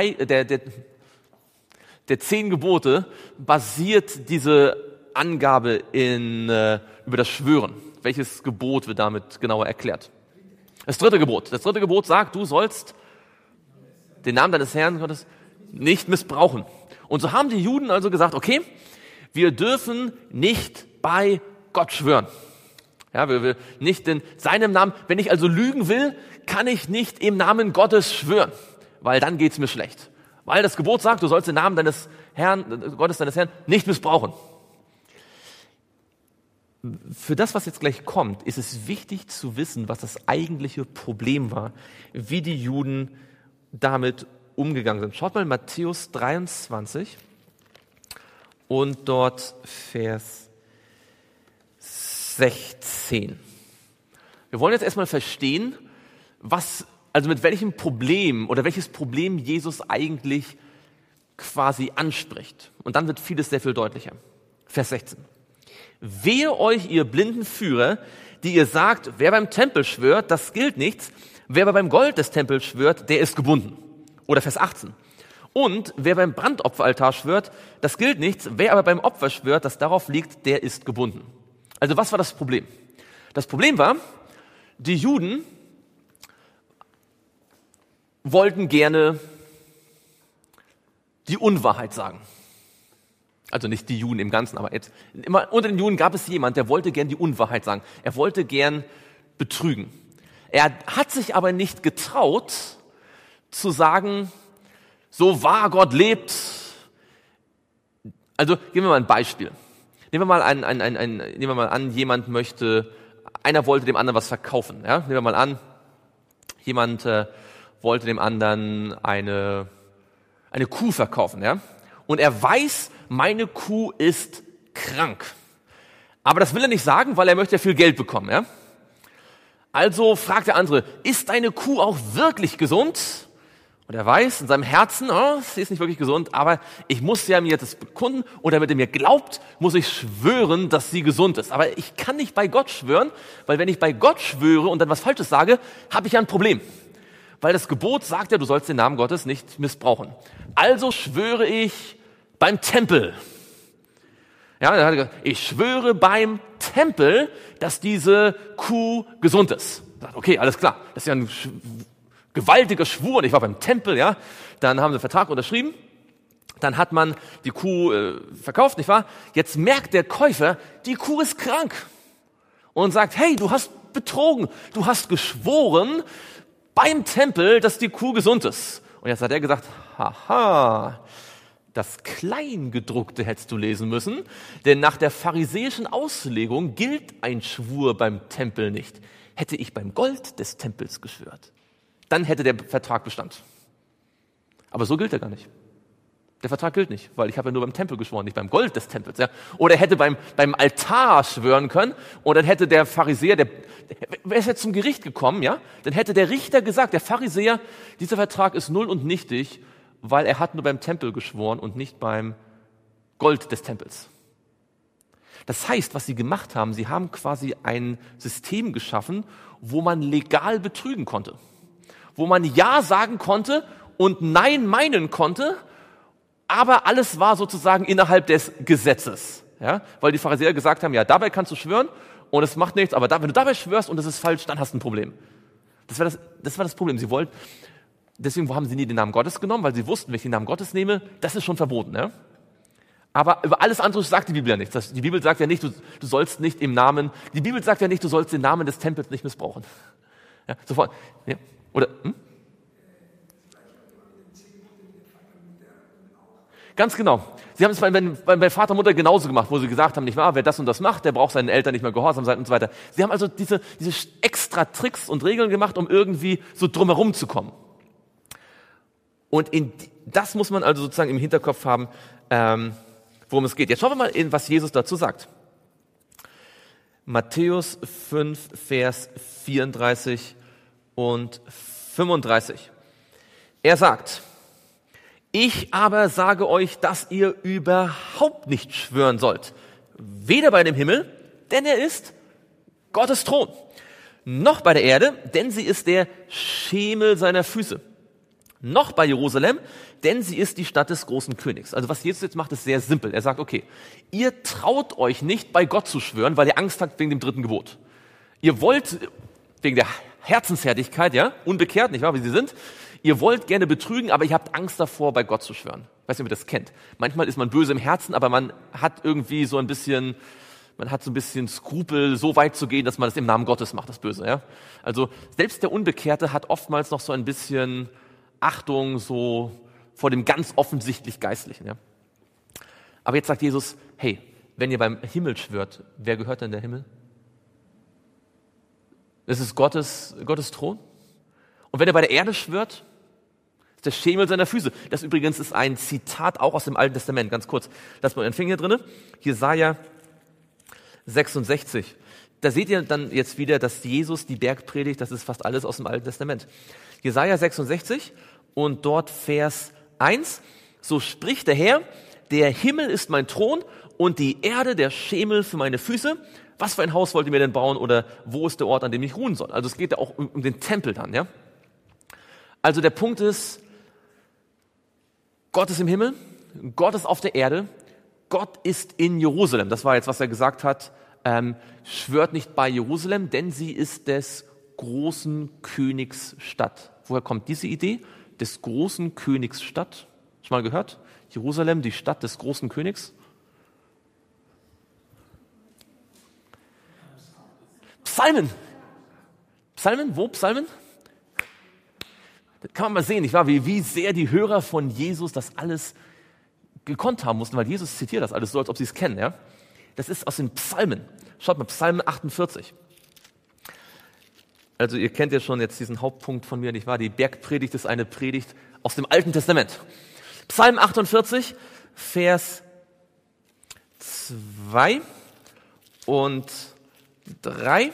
10 Gebote basiert diese Angabe über das Schwören? Welches Gebot wird damit genauer erklärt? Das 3. Gebot. Das 3. Gebot sagt, du sollst den Namen deines Herrn Gottes nicht missbrauchen. Und so haben die Juden also gesagt, okay, wir dürfen nicht bei Gott schwören. Ja, wir nicht in seinem Namen. Wenn ich also lügen will, kann ich nicht im Namen Gottes schwören, weil dann geht's mir schlecht. Weil das Gebot sagt, du sollst den Namen deines Herrn, Gottes deines Herrn nicht missbrauchen. Für das, was jetzt gleich kommt, ist es wichtig zu wissen, was das eigentliche Problem war, wie die Juden damit umgegangen sind. Schaut mal in Matthäus 23 und dort Vers 16. Wir wollen jetzt erstmal verstehen, mit welchem Problem oder welches Problem Jesus eigentlich quasi anspricht. Und dann wird vieles sehr viel deutlicher. Vers 16. Wehe euch, ihr blinden Führer, die ihr sagt, wer beim Tempel schwört, das gilt nichts. Wer aber beim Gold des Tempels schwört, der ist gebunden. Oder Vers 18. Und wer beim Brandopferaltar schwört, das gilt nichts. Wer aber beim Opfer schwört, das darauf liegt, der ist gebunden. Also was war das Problem? Das Problem war, die Juden wollten gerne die Unwahrheit sagen. Also nicht die Juden im Ganzen, aber jetzt, immer unter den Juden gab es jemand, der wollte gern die Unwahrheit sagen. Er wollte gern betrügen. Er hat sich aber nicht getraut zu sagen, so wahr Gott lebt. Also geben wir mal ein Beispiel. Nehmen wir mal an, einer wollte dem anderen was verkaufen. Ja? Nehmen wir mal an, jemand wollte dem anderen eine Kuh verkaufen. Ja? Und er weiß, meine Kuh ist krank. Aber das will er nicht sagen, weil er möchte ja viel Geld bekommen. Ja? Also fragt der andere, ist deine Kuh auch wirklich gesund? Und er weiß in seinem Herzen, sie ist nicht wirklich gesund, aber ich muss ja mir das bekunden und damit er mir glaubt, muss ich schwören, dass sie gesund ist. Aber ich kann nicht bei Gott schwören, weil wenn ich bei Gott schwöre und dann was Falsches sage, habe ich ja ein Problem. Weil das Gebot sagt ja, du sollst den Namen Gottes nicht missbrauchen. Also schwöre ich beim Tempel. Ja, dann hat er gesagt, ich schwöre beim Tempel, dass diese Kuh gesund ist. Sagt, okay, alles klar, das ist ja ein gewaltiger Schwur und ich war beim Tempel, ja. Dann haben sie einen Vertrag unterschrieben, dann hat man die Kuh verkauft, nicht wahr? Jetzt merkt der Käufer, die Kuh ist krank und sagt, hey, du hast betrogen, du hast geschworen beim Tempel, dass die Kuh gesund ist. Und jetzt hat er gesagt, haha, das Kleingedruckte hättest du lesen müssen, denn nach der pharisäischen Auslegung gilt ein Schwur beim Tempel nicht. Hätte ich beim Gold des Tempels geschwört, dann hätte der Vertrag Bestand. Aber so gilt er gar nicht. Der Vertrag gilt nicht, weil ich habe ja nur beim Tempel geschworen, nicht beim Gold des Tempels. Ja. Oder er hätte beim Altar schwören können und dann hätte der Pharisäer, wer ist jetzt zum Gericht gekommen, ja? Dann hätte der Richter gesagt, der Pharisäer, dieser Vertrag ist null und nichtig, weil er hat nur beim Tempel geschworen und nicht beim Gold des Tempels. Das heißt, was sie gemacht haben, sie haben quasi ein System geschaffen, wo man legal betrügen konnte. Wo man Ja sagen konnte und Nein meinen konnte, aber alles war sozusagen innerhalb des Gesetzes. Ja? Weil die Pharisäer gesagt haben, ja, dabei kannst du schwören und es macht nichts, aber wenn du dabei schwörst und es ist falsch, dann hast du ein Problem. Das war das Problem. Deswegen haben sie nie den Namen Gottes genommen, weil sie wussten, wenn ich den Namen Gottes nehme, das ist schon verboten. Ja? Aber über alles andere sagt die Bibel ja nichts. Die Bibel sagt ja nicht, du sollst nicht die Bibel sagt ja nicht, du sollst den Namen des Tempels nicht missbrauchen. Ja, sofort. Ja. Oder? Ganz genau. Sie haben es bei Vater und Mutter genauso gemacht, wo sie gesagt haben, nicht wahr, wer das und das macht, der braucht seinen Eltern nicht mehr gehorsam sein und so weiter. Sie haben also diese extra Tricks und Regeln gemacht, um irgendwie so drumherum zu kommen. Und das muss man also sozusagen im Hinterkopf haben, worum es geht. Jetzt schauen wir mal, was Jesus dazu sagt. Matthäus 5, Vers 34 und 35. Er sagt: Ich aber sage euch, dass ihr überhaupt nicht schwören sollt. Weder bei dem Himmel, denn er ist Gottes Thron, noch bei der Erde, denn sie ist der Schemel seiner Füße, noch bei Jerusalem, denn sie ist die Stadt des großen Königs. Also was Jesus jetzt macht, ist sehr simpel. Er sagt, okay, ihr traut euch nicht, bei Gott zu schwören, weil ihr Angst habt wegen dem 3. Gebot. Ihr wollt wegen der Herzenshärtigkeit, ja, unbekehrt, nicht wahr, wie sie sind, ihr wollt gerne betrügen, aber ihr habt Angst davor, bei Gott zu schwören. Ich weiß nicht, ob ihr das kennt. Manchmal ist man böse im Herzen, aber man hat irgendwie so ein bisschen Skrupel, so weit zu gehen, dass man das im Namen Gottes macht, das Böse, ja. Also selbst der Unbekehrte hat oftmals noch so ein bisschen Achtung so vor dem ganz offensichtlich Geistlichen, ja. Aber jetzt sagt Jesus, hey, wenn ihr beim Himmel schwört, wer gehört denn der Himmel? Das ist Gottes Thron. Und wenn er bei der Erde schwört, ist der Schemel seiner Füße. Das übrigens ist ein Zitat auch aus dem Alten Testament, ganz kurz. Lasst mal euren Finger hier drin. Jesaja 66. Da seht ihr dann jetzt wieder, dass Jesus die Bergpredigt, das ist fast alles aus dem Alten Testament. Jesaja 66 und dort Vers 1. So spricht der Herr, der Himmel ist mein Thron und die Erde der Schemel für meine Füße. Was für ein Haus wollt ihr mir denn bauen oder wo ist der Ort, an dem ich ruhen soll? Also es geht ja auch um den Tempel dann, ja. Also der Punkt ist, Gott ist im Himmel, Gott ist auf der Erde, Gott ist in Jerusalem. Das war jetzt, was er gesagt hat. Schwört nicht bei Jerusalem, denn sie ist des großen Königs Stadt. Woher kommt diese Idee? Des großen Königs Stadt. Schon mal gehört? Jerusalem, die Stadt des großen Königs. Psalmen. Psalmen? Wo Psalmen? Das kann man mal sehen, nicht wahr? Wie sehr die Hörer von Jesus das alles gekonnt haben mussten, weil Jesus zitiert das alles so, als ob sie es kennen. Ja? Das ist aus den Psalmen. Schaut mal, Psalm 48. Also ihr kennt ja schon jetzt diesen Hauptpunkt von mir, nicht wahr? Die Bergpredigt ist eine Predigt aus dem Alten Testament. Psalm 48, Vers 2 und 3.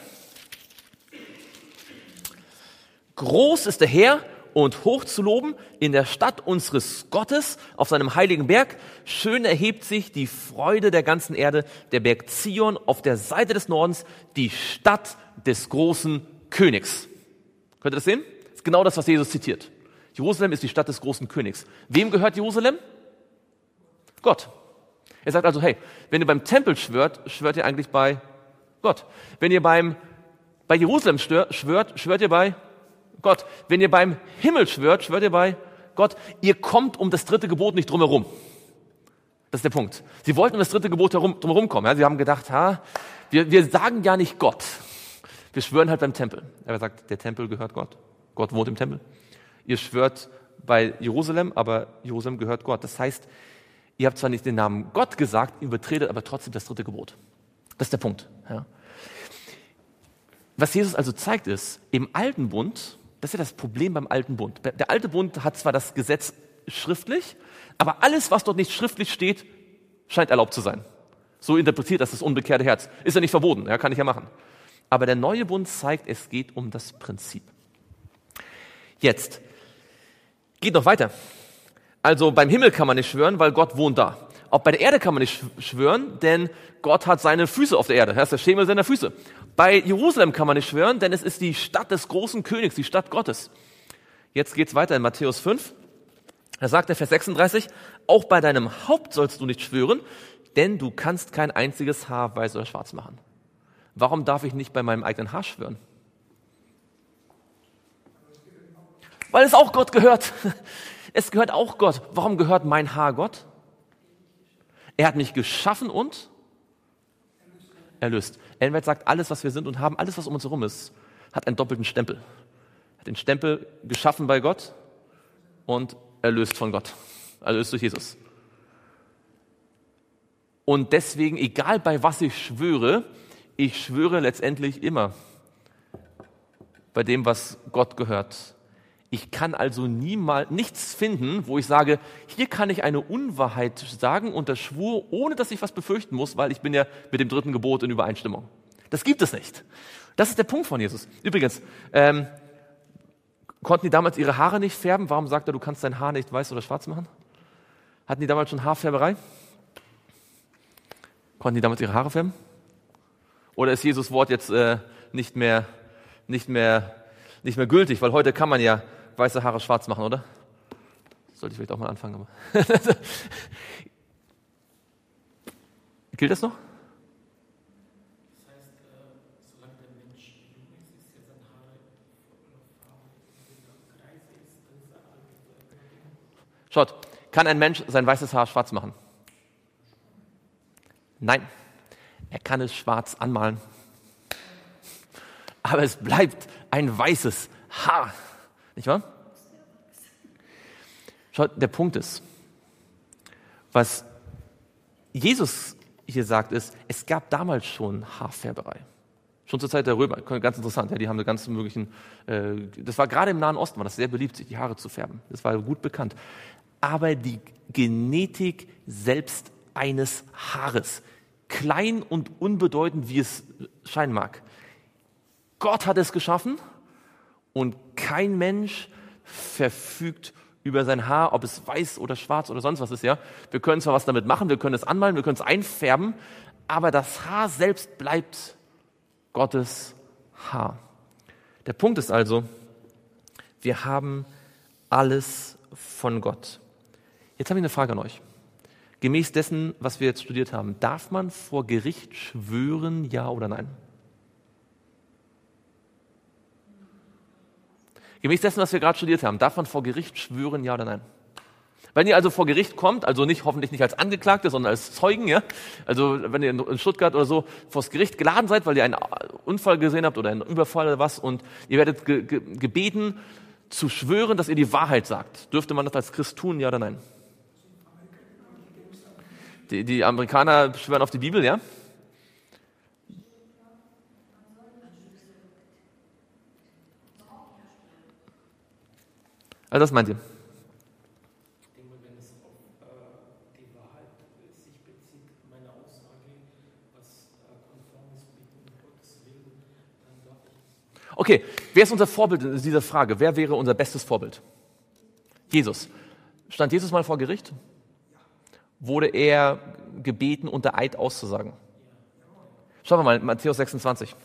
Groß ist der Herr und hoch zu loben in der Stadt unseres Gottes, auf seinem heiligen Berg. Schön erhebt sich die Freude der ganzen Erde, der Berg Zion auf der Seite des Nordens, die Stadt des großen Königs. Könnt ihr das sehen? Das ist genau das, was Jesus zitiert. Jerusalem ist die Stadt des großen Königs. Wem gehört Jerusalem? Gott. Er sagt also, hey, wenn ihr beim Tempel schwört, schwört ihr eigentlich bei Gott. Wenn ihr bei Jerusalem schwört ihr bei Gott. Wenn ihr beim Himmel schwört, schwört ihr bei Gott. Ihr kommt um das 3. Gebot nicht drumherum. Das ist der Punkt. Sie wollten um das 3. Gebot drumherum kommen. Ja? Sie haben gedacht, wir sagen ja nicht Gott. Wir schwören halt beim Tempel. Er sagt, der Tempel gehört Gott. Gott wohnt im Tempel. Ihr schwört bei Jerusalem, aber Jerusalem gehört Gott. Das heißt, ihr habt zwar nicht den Namen Gott gesagt, ihr übertretet aber trotzdem das 3. Gebot. Das ist der Punkt. Ja. Was Jesus also zeigt ist, im Alten Bund, das ist ja das Problem beim Alten Bund. Der Alte Bund hat zwar das Gesetz schriftlich, aber alles, was dort nicht schriftlich steht, scheint erlaubt zu sein. So interpretiert das unbekehrte Herz. Ist ja nicht verboten, ja, kann ich ja machen. Aber der Neue Bund zeigt, es geht um das Prinzip. Jetzt, geht noch weiter. Also beim Himmel kann man nicht schwören, weil Gott wohnt da. Auch bei der Erde kann man nicht schwören, denn Gott hat seine Füße auf der Erde. Das ist der Schemel seiner Füße. Bei Jerusalem kann man nicht schwören, denn es ist die Stadt des großen Königs, die Stadt Gottes. Jetzt geht's weiter in Matthäus 5. Da sagt der Vers 36, auch bei deinem Haupt sollst du nicht schwören, denn du kannst kein einziges Haar weiß oder schwarz machen. Warum darf ich nicht bei meinem eigenen Haar schwören? Weil es auch Gott gehört. Es gehört auch Gott. Warum gehört mein Haar Gott? Er hat mich geschaffen und erlöst. Ellenwelt sagt, alles, was wir sind und haben, alles, was um uns herum ist, hat einen doppelten Stempel. Hat den Stempel geschaffen bei Gott und erlöst von Gott. Erlöst durch Jesus. Und deswegen, egal bei was ich schwöre letztendlich immer bei dem, was Gott gehört. Ich kann also nichts finden, wo ich sage, hier kann ich eine Unwahrheit sagen unter Schwur, ohne dass ich was befürchten muss, weil ich bin ja mit dem 3. Gebot in Übereinstimmung. Das gibt es nicht. Das ist der Punkt von Jesus. Übrigens, konnten die damals ihre Haare nicht färben? Warum sagt er, du kannst dein Haar nicht weiß oder schwarz machen? Hatten die damals schon Haarfärberei? Konnten die damals ihre Haare färben? Oder ist Jesus Wort jetzt nicht mehr gültig? Weil heute kann man ja weiße Haare schwarz machen, oder? Sollte ich vielleicht auch mal anfangen. Aber gilt das noch? Das heißt, solange der Mensch jung ist, ist ja seine Haare Farbe. Wenn er greise ist, dann ist er alt. Schaut, kann ein Mensch sein weißes Haar schwarz machen? Nein, er kann es schwarz anmalen. Aber es bleibt ein weißes Haar. Nicht wahr? Schaut, der Punkt ist, was Jesus hier sagt, ist, es gab damals schon Haarfärberei. Schon zur Zeit der Römer. Ganz interessant, ja, die haben eine ganze möglichen, das war gerade im Nahen Osten, war das sehr beliebt, sich die Haare zu färben. Das war gut bekannt. Aber die Genetik selbst eines Haares, klein und unbedeutend, wie es scheinen mag, Gott hat es geschaffen und kein Mensch verfügt über sein Haar, ob es weiß oder schwarz oder sonst was ist. Ja, wir können zwar was damit machen, wir können es anmalen, wir können es einfärben, aber das Haar selbst bleibt Gottes Haar. Der Punkt ist also, wir haben alles von Gott. Jetzt habe ich eine Frage an euch. Gemäß dessen, was wir jetzt studiert haben, darf man vor Gericht schwören, ja oder nein? Gemäß dessen, was wir gerade studiert haben, darf man vor Gericht schwören, ja oder nein? Wenn ihr also vor Gericht kommt, also hoffentlich nicht als Angeklagte, sondern als Zeugen, ja, also wenn ihr in Stuttgart oder so vors Gericht geladen seid, weil ihr einen Unfall gesehen habt oder einen Überfall oder was und ihr werdet gebeten zu schwören, dass ihr die Wahrheit sagt. Dürfte man das als Christ tun, ja oder nein? Die Amerikaner schwören auf die Bibel, ja? Also das meint ihr? Ich denke, wenn es auf die Wahrheit sich bezieht, meine Aussage, was konform ist mit Gottes Willen, dann darf ich es. Okay, wer ist unser Vorbild in dieser Frage? Wer wäre unser bestes Vorbild? Jesus. Stand Jesus mal vor Gericht? Wurde er gebeten, unter Eid auszusagen? Schauen wir mal, Matthäus 26.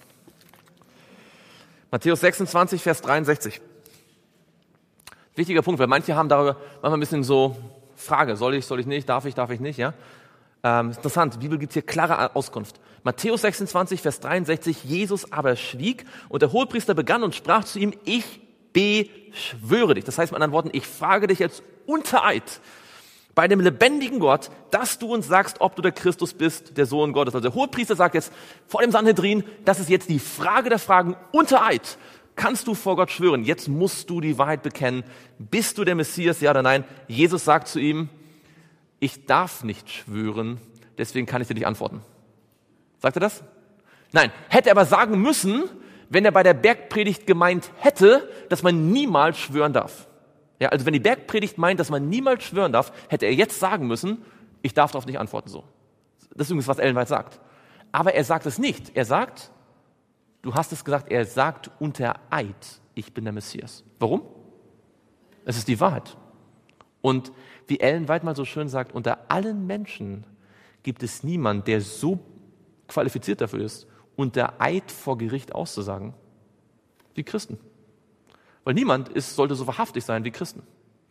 Matthäus 26, Vers 63. Wichtiger Punkt, weil manche haben darüber manchmal ein bisschen so Frage, soll ich nicht, darf ich nicht, ja? Interessant, die Bibel gibt hier klare Auskunft. Matthäus 26, Vers 63, Jesus aber schwieg und der Hohepriester begann und sprach zu ihm, ich beschwöre dich. Das heißt mit anderen Worten, ich frage dich jetzt unter Eid bei dem lebendigen Gott, dass du uns sagst, ob du der Christus bist, der Sohn Gottes. Also der Hohepriester sagt jetzt vor dem Sanhedrin, das ist jetzt die Frage der Fragen unter Eid. Kannst du vor Gott schwören? Jetzt musst du die Wahrheit bekennen. Bist du der Messias, ja oder nein? Jesus sagt zu ihm, ich darf nicht schwören, deswegen kann ich dir nicht antworten. Sagt er das? Nein. Hätte er aber sagen müssen, wenn er bei der Bergpredigt gemeint hätte, dass man niemals schwören darf. Ja, also wenn die Bergpredigt meint, dass man niemals schwören darf, hätte er jetzt sagen müssen, ich darf darauf nicht antworten so. Das ist übrigens, was Ellen White sagt. Aber er sagt es nicht. Er sagt, du hast es gesagt, er sagt unter Eid, ich bin der Messias. Warum? Es ist die Wahrheit. Und wie Ellen White mal so schön sagt, unter allen Menschen gibt es niemanden, der so qualifiziert dafür ist, unter Eid vor Gericht auszusagen, wie Christen. Weil niemand sollte so wahrhaftig sein wie Christen.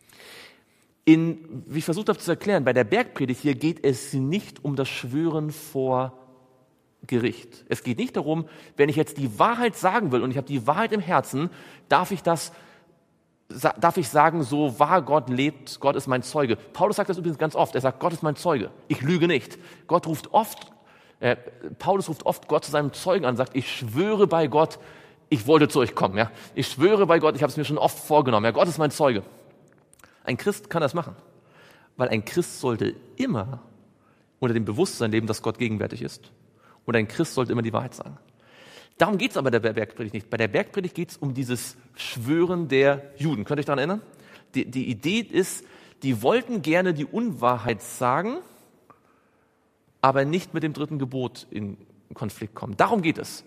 Wie ich versucht habe zu erklären, bei der Bergpredigt hier geht es nicht um das Schwören vor Gericht. Es geht nicht darum, wenn ich jetzt die Wahrheit sagen will und ich habe die Wahrheit im Herzen, darf ich sagen, so wahr Gott lebt, Gott ist mein Zeuge. Paulus sagt das übrigens ganz oft. Er sagt, Gott ist mein Zeuge. Ich lüge nicht. Paulus ruft oft Gott zu seinem Zeugen an und sagt, ich schwöre bei Gott, ich wollte zu euch kommen. Ja? Ich schwöre bei Gott, ich habe es mir schon oft vorgenommen. Ja? Gott ist mein Zeuge. Ein Christ kann das machen, weil ein Christ sollte immer unter dem Bewusstsein leben, dass Gott gegenwärtig ist. Und ein Christ sollte immer die Wahrheit sagen. Darum geht es aber bei der Bergpredigt nicht. Bei der Bergpredigt geht es um dieses Schwören der Juden. Könnt ihr euch daran erinnern? Die Idee ist, die wollten gerne die Unwahrheit sagen, aber nicht mit dem 3. Gebot in Konflikt kommen. Darum geht es.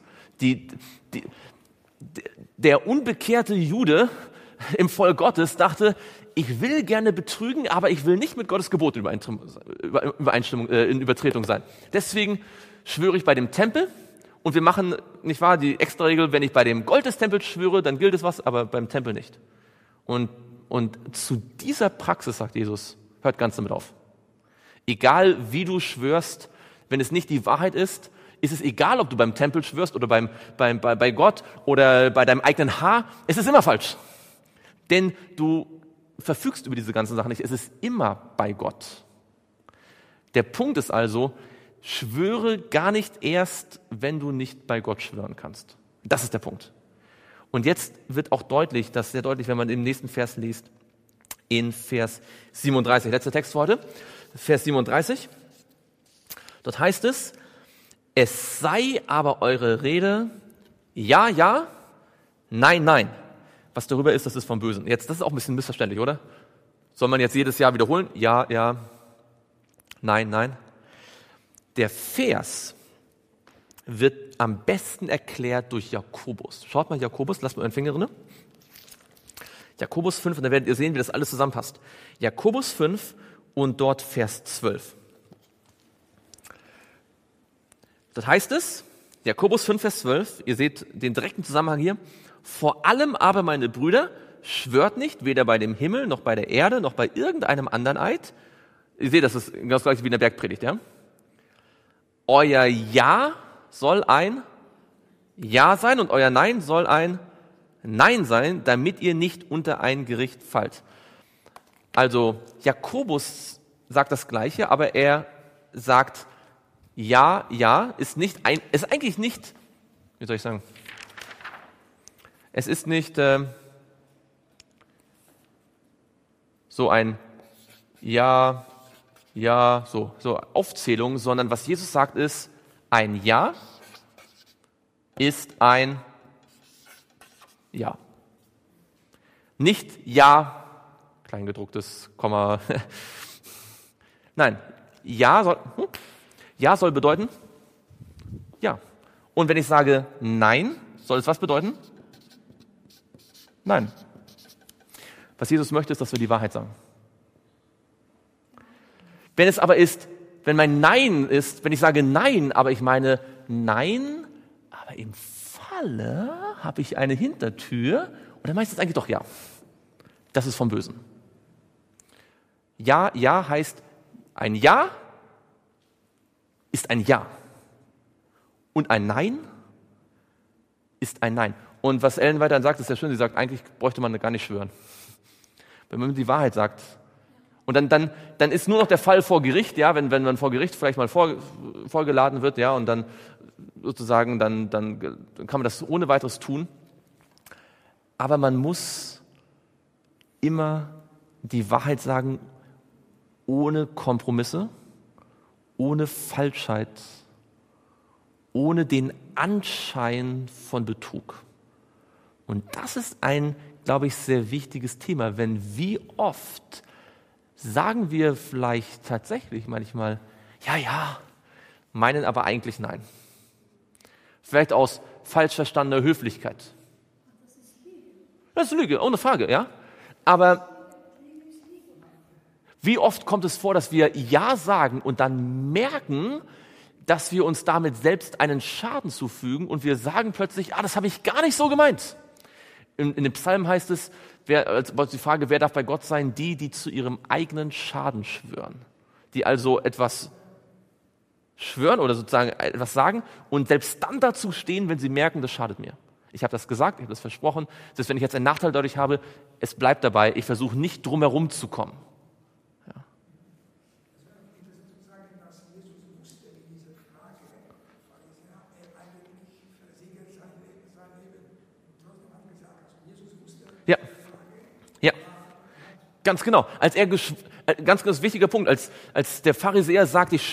Der unbekehrte Jude im Volk Gottes dachte, ich will gerne betrügen, aber ich will nicht mit Gottes Gebot in Übertretung sein. Deswegen schwöre ich bei dem Tempel und wir machen, nicht wahr, die Extraregel, wenn ich bei dem Gold des Tempels schwöre, dann gilt es was, aber beim Tempel nicht. Und zu dieser Praxis, sagt Jesus, hört ganz damit auf. Egal wie du schwörst, wenn es nicht die Wahrheit ist es egal, ob du beim Tempel schwörst oder bei Gott oder bei deinem eigenen Haar, es ist immer falsch. Denn du verfügst über diese ganzen Sachen nicht, es ist immer bei Gott. Der Punkt ist also, schwöre gar nicht erst, wenn du nicht bei Gott schwören kannst. Das ist der Punkt. Und jetzt wird auch deutlich, sehr deutlich, wenn man im nächsten Vers liest, in Vers 37, letzter Text für heute, Vers 37. Dort heißt es, es sei aber eure Rede ja, ja, nein, nein. Was darüber ist, das ist vom Bösen. Jetzt, das ist auch ein bisschen missverständlich, oder? Soll man jetzt jedes Jahr wiederholen? Ja, ja, nein, nein. Der Vers wird am besten erklärt durch Jakobus. Schaut mal Jakobus, lasst mal euren Finger drin. Jakobus 5, und da werdet ihr sehen, wie das alles zusammenpasst. Jakobus 5 und dort Vers 12. Das heißt es, Jakobus 5, Vers 12, ihr seht den direkten Zusammenhang hier. Vor allem aber, meine Brüder, schwört nicht, weder bei dem Himmel, noch bei der Erde, noch bei irgendeinem anderen Eid. Ihr seht, das ist genau das gleiche wie in der Bergpredigt, ja? Euer Ja soll ein Ja sein und euer Nein soll ein Nein sein, damit ihr nicht unter ein Gericht fallt. Also Jakobus sagt das Gleiche, aber er sagt Ja, ja, ist eigentlich nicht, wie soll ich sagen, es ist nicht so ein Ja, ja, so Aufzählung, sondern was Jesus sagt ist, ein Ja ist ein Ja. Nicht Ja, kleingedrucktes Komma. Nein, Ja soll bedeuten Ja. Und wenn ich sage Nein, soll es was bedeuten? Nein. Was Jesus möchte, ist, dass wir die Wahrheit sagen. Wenn es aber ist, wenn mein Nein ist, wenn ich sage Nein, aber ich meine Nein, aber im Falle habe ich eine Hintertür, und dann meint es eigentlich doch Ja. Das ist vom Bösen. Ja, Ja heißt, ein Ja ist ein Ja. Und ein Nein ist ein Nein. Und was Ellen weiterhin sagt, ist ja schön, sie sagt, eigentlich bräuchte man gar nicht schwören. Wenn man die Wahrheit sagt. Und dann ist nur noch der Fall vor Gericht, ja, wenn man vor Gericht vielleicht mal vorgeladen wird, ja, und dann sozusagen, dann kann man das ohne weiteres tun. Aber man muss immer die Wahrheit sagen, ohne Kompromisse, ohne Falschheit, ohne den Anschein von Betrug. Und das ist ein, glaube ich, sehr wichtiges Thema, wie oft sagen wir vielleicht tatsächlich manchmal, ja, ja, meinen aber eigentlich nein. Vielleicht aus falsch verstandener Höflichkeit. Das ist Lüge, ohne Frage, ja. Aber wie oft kommt es vor, dass wir Ja sagen und dann merken, dass wir uns damit selbst einen Schaden zufügen und wir sagen plötzlich, das habe ich gar nicht so gemeint. In dem Psalm heißt es, die Frage, wer darf bei Gott sein? Die zu ihrem eigenen Schaden schwören. Die also etwas schwören oder sozusagen etwas sagen und selbst dann dazu stehen, wenn sie merken, das schadet mir. Ich habe das gesagt, ich habe das versprochen. Selbst wenn ich jetzt einen Nachteil dadurch habe, es bleibt dabei, ich versuche nicht drum herum zu kommen. Ja. Ja, ja, ganz genau. Ganz wichtiger Punkt, als der Pharisäer sagt,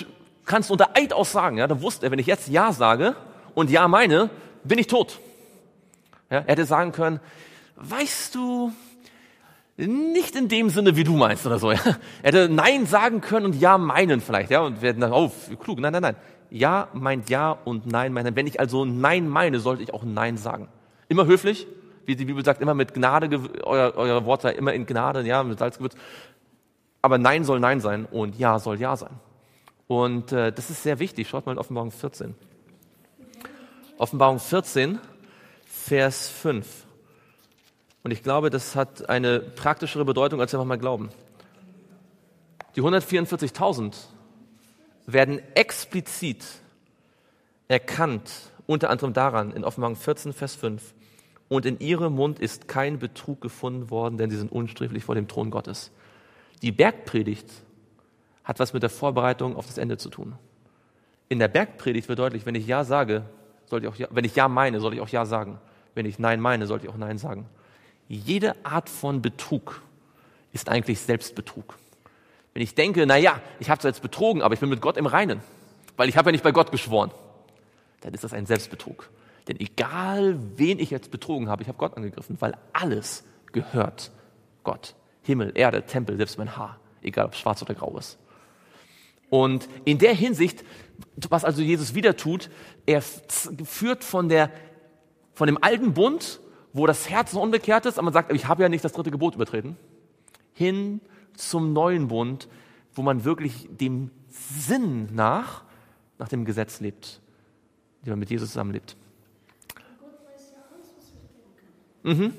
kannst unter Eid auch sagen, ja, da wusste er, wenn ich jetzt Ja sage und Ja meine, bin ich tot. Ja, er hätte sagen können, weißt du, nicht in dem Sinne, wie du meinst oder so. Ja. Er hätte Nein sagen können und Ja meinen vielleicht. Ja, und wir hätten gedacht, oh, klug. Nein, nein, nein. Ja meint Ja und Nein meint Nein. Wenn ich also Nein meine, sollte ich auch Nein sagen. Immer höflich, wie die Bibel sagt, immer mit Gnade, euer Wort sei immer in Gnade, ja, mit Salzgewürz. Aber Nein soll Nein sein und Ja soll Ja sein. Und das ist sehr wichtig. Schaut mal in Offenbarung 14. Offenbarung 14, Vers 5. Und ich glaube, das hat eine praktischere Bedeutung, als wir manchmal glauben. Die 144.000 werden explizit erkannt, unter anderem daran, in Offenbarung 14, Vers 5. Und in ihrem Mund ist kein Betrug gefunden worden, denn sie sind unsträflich vor dem Thron Gottes. Die Bergpredigt hat was mit der Vorbereitung auf das Ende zu tun. In der Bergpredigt wird deutlich, wenn ich Ja sage, sollte ich auch Ja, wenn ich Ja meine, soll ich auch Ja sagen. Wenn ich Nein meine, sollte ich auch Nein sagen. Jede Art von Betrug ist eigentlich Selbstbetrug. Wenn ich denke, naja, ich habe zwar jetzt betrogen, aber ich bin mit Gott im Reinen, weil ich habe ja nicht bei Gott geschworen, dann ist das ein Selbstbetrug. Denn egal, wen ich jetzt betrogen habe, ich habe Gott angegriffen, weil alles gehört Gott. Himmel, Erde, Tempel, selbst mein Haar, egal ob schwarz oder grau ist. Und in der Hinsicht, was also Jesus wieder tut, er führt von dem alten Bund, wo das Herz noch unbekehrt ist, aber man sagt, ich habe ja nicht das 3. Gebot übertreten, hin zum neuen Bund, wo man wirklich dem Sinn nach dem Gesetz lebt, wie man mit Jesus zusammenlebt. Gott weiß ja alles, was wir denken.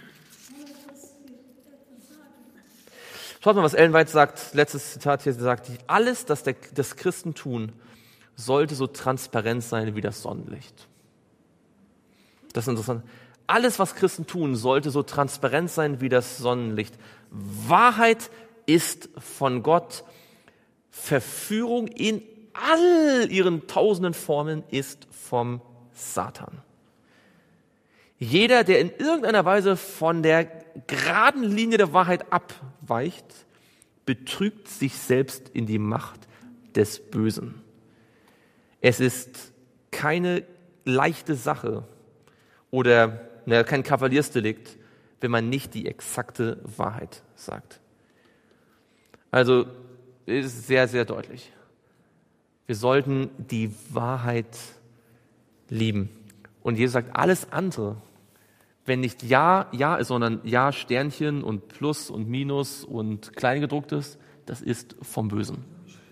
Schaut mal, was Ellen White sagt, letztes Zitat hier, sie sagt, alles, das Christen tun, sollte so transparent sein wie das Sonnenlicht. Das ist interessant. Alles, was Christen tun, sollte so transparent sein wie das Sonnenlicht. Wahrheit ist von Gott. Verführung in all ihren tausenden Formen ist vom Satan. Jeder, der in irgendeiner Weise von der geraden Linie der Wahrheit abweicht, betrügt sich selbst in die Macht des Bösen. Es ist keine leichte Sache oder kein Kavaliersdelikt, wenn man nicht die exakte Wahrheit sagt. Also es ist sehr, sehr deutlich. Wir sollten die Wahrheit lieben. Und Jesus sagt, alles andere, wenn nicht Ja, Ja ist, sondern Ja, Sternchen und Plus und Minus und Kleingedrucktes, das ist vom Bösen.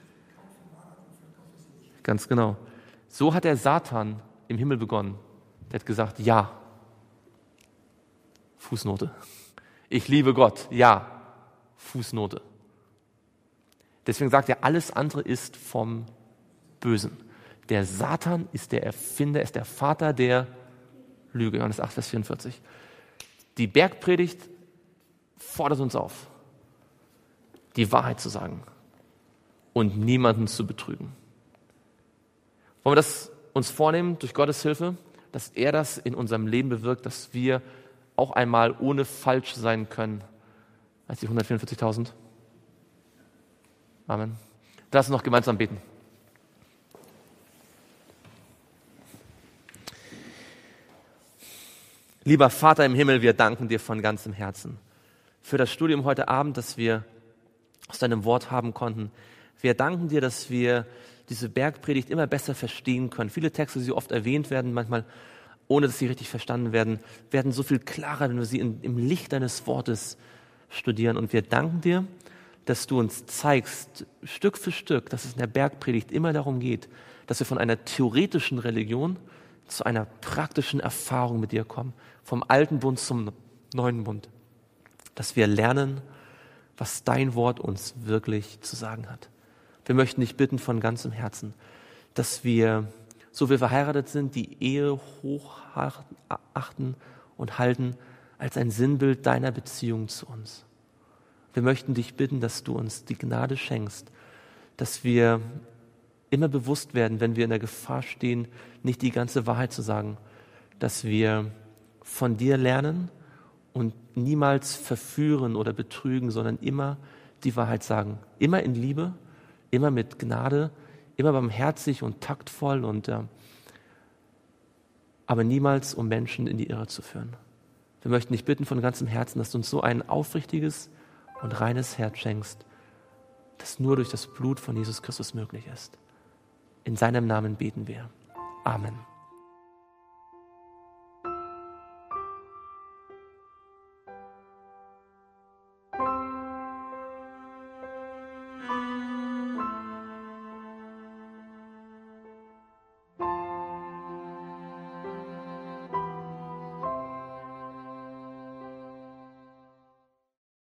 Ganz genau. So hat der Satan im Himmel begonnen. Der hat gesagt, ja, Fußnote. Ich liebe Gott, ja, Fußnote. Deswegen sagt er, alles andere ist vom Bösen. Der Satan ist der Erfinder, ist der Vater der Lüge. Johannes 8, Vers 44. Die Bergpredigt fordert uns auf, die Wahrheit zu sagen und niemanden zu betrügen. Wollen wir das uns vornehmen, durch Gottes Hilfe, dass er das in unserem Leben bewirkt, dass wir auch einmal ohne falsch sein können, als die 144.000? Amen. Lass uns noch gemeinsam beten. Lieber Vater im Himmel, wir danken dir von ganzem Herzen für das Studium heute Abend, das wir aus deinem Wort haben konnten. Wir danken dir, dass wir diese Bergpredigt immer besser verstehen können. Viele Texte, die oft erwähnt werden, manchmal ohne dass sie richtig verstanden werden, werden so viel klarer, wenn wir sie im Licht deines Wortes studieren. Und wir danken dir, dass du uns zeigst, Stück für Stück, dass es in der Bergpredigt immer darum geht, dass wir von einer theoretischen Religion zu einer praktischen Erfahrung mit dir kommen, vom alten Bund zum neuen Bund, dass wir lernen, was dein Wort uns wirklich zu sagen hat. Wir möchten dich bitten von ganzem Herzen, dass wir, so wir verheiratet sind, die Ehe hochachten und halten als ein Sinnbild deiner Beziehung zu uns. Wir möchten dich bitten, dass du uns die Gnade schenkst, dass wir immer bewusst werden, wenn wir in der Gefahr stehen, nicht die ganze Wahrheit zu sagen, dass wir von dir lernen und niemals verführen oder betrügen, sondern immer die Wahrheit sagen. Immer in Liebe, immer mit Gnade, immer barmherzig und taktvoll aber niemals, um Menschen in die Irre zu führen. Wir möchten dich bitten von ganzem Herzen, dass du uns so ein aufrichtiges und reines Herz schenkst, das nur durch das Blut von Jesus Christus möglich ist. In seinem Namen beten wir. Amen.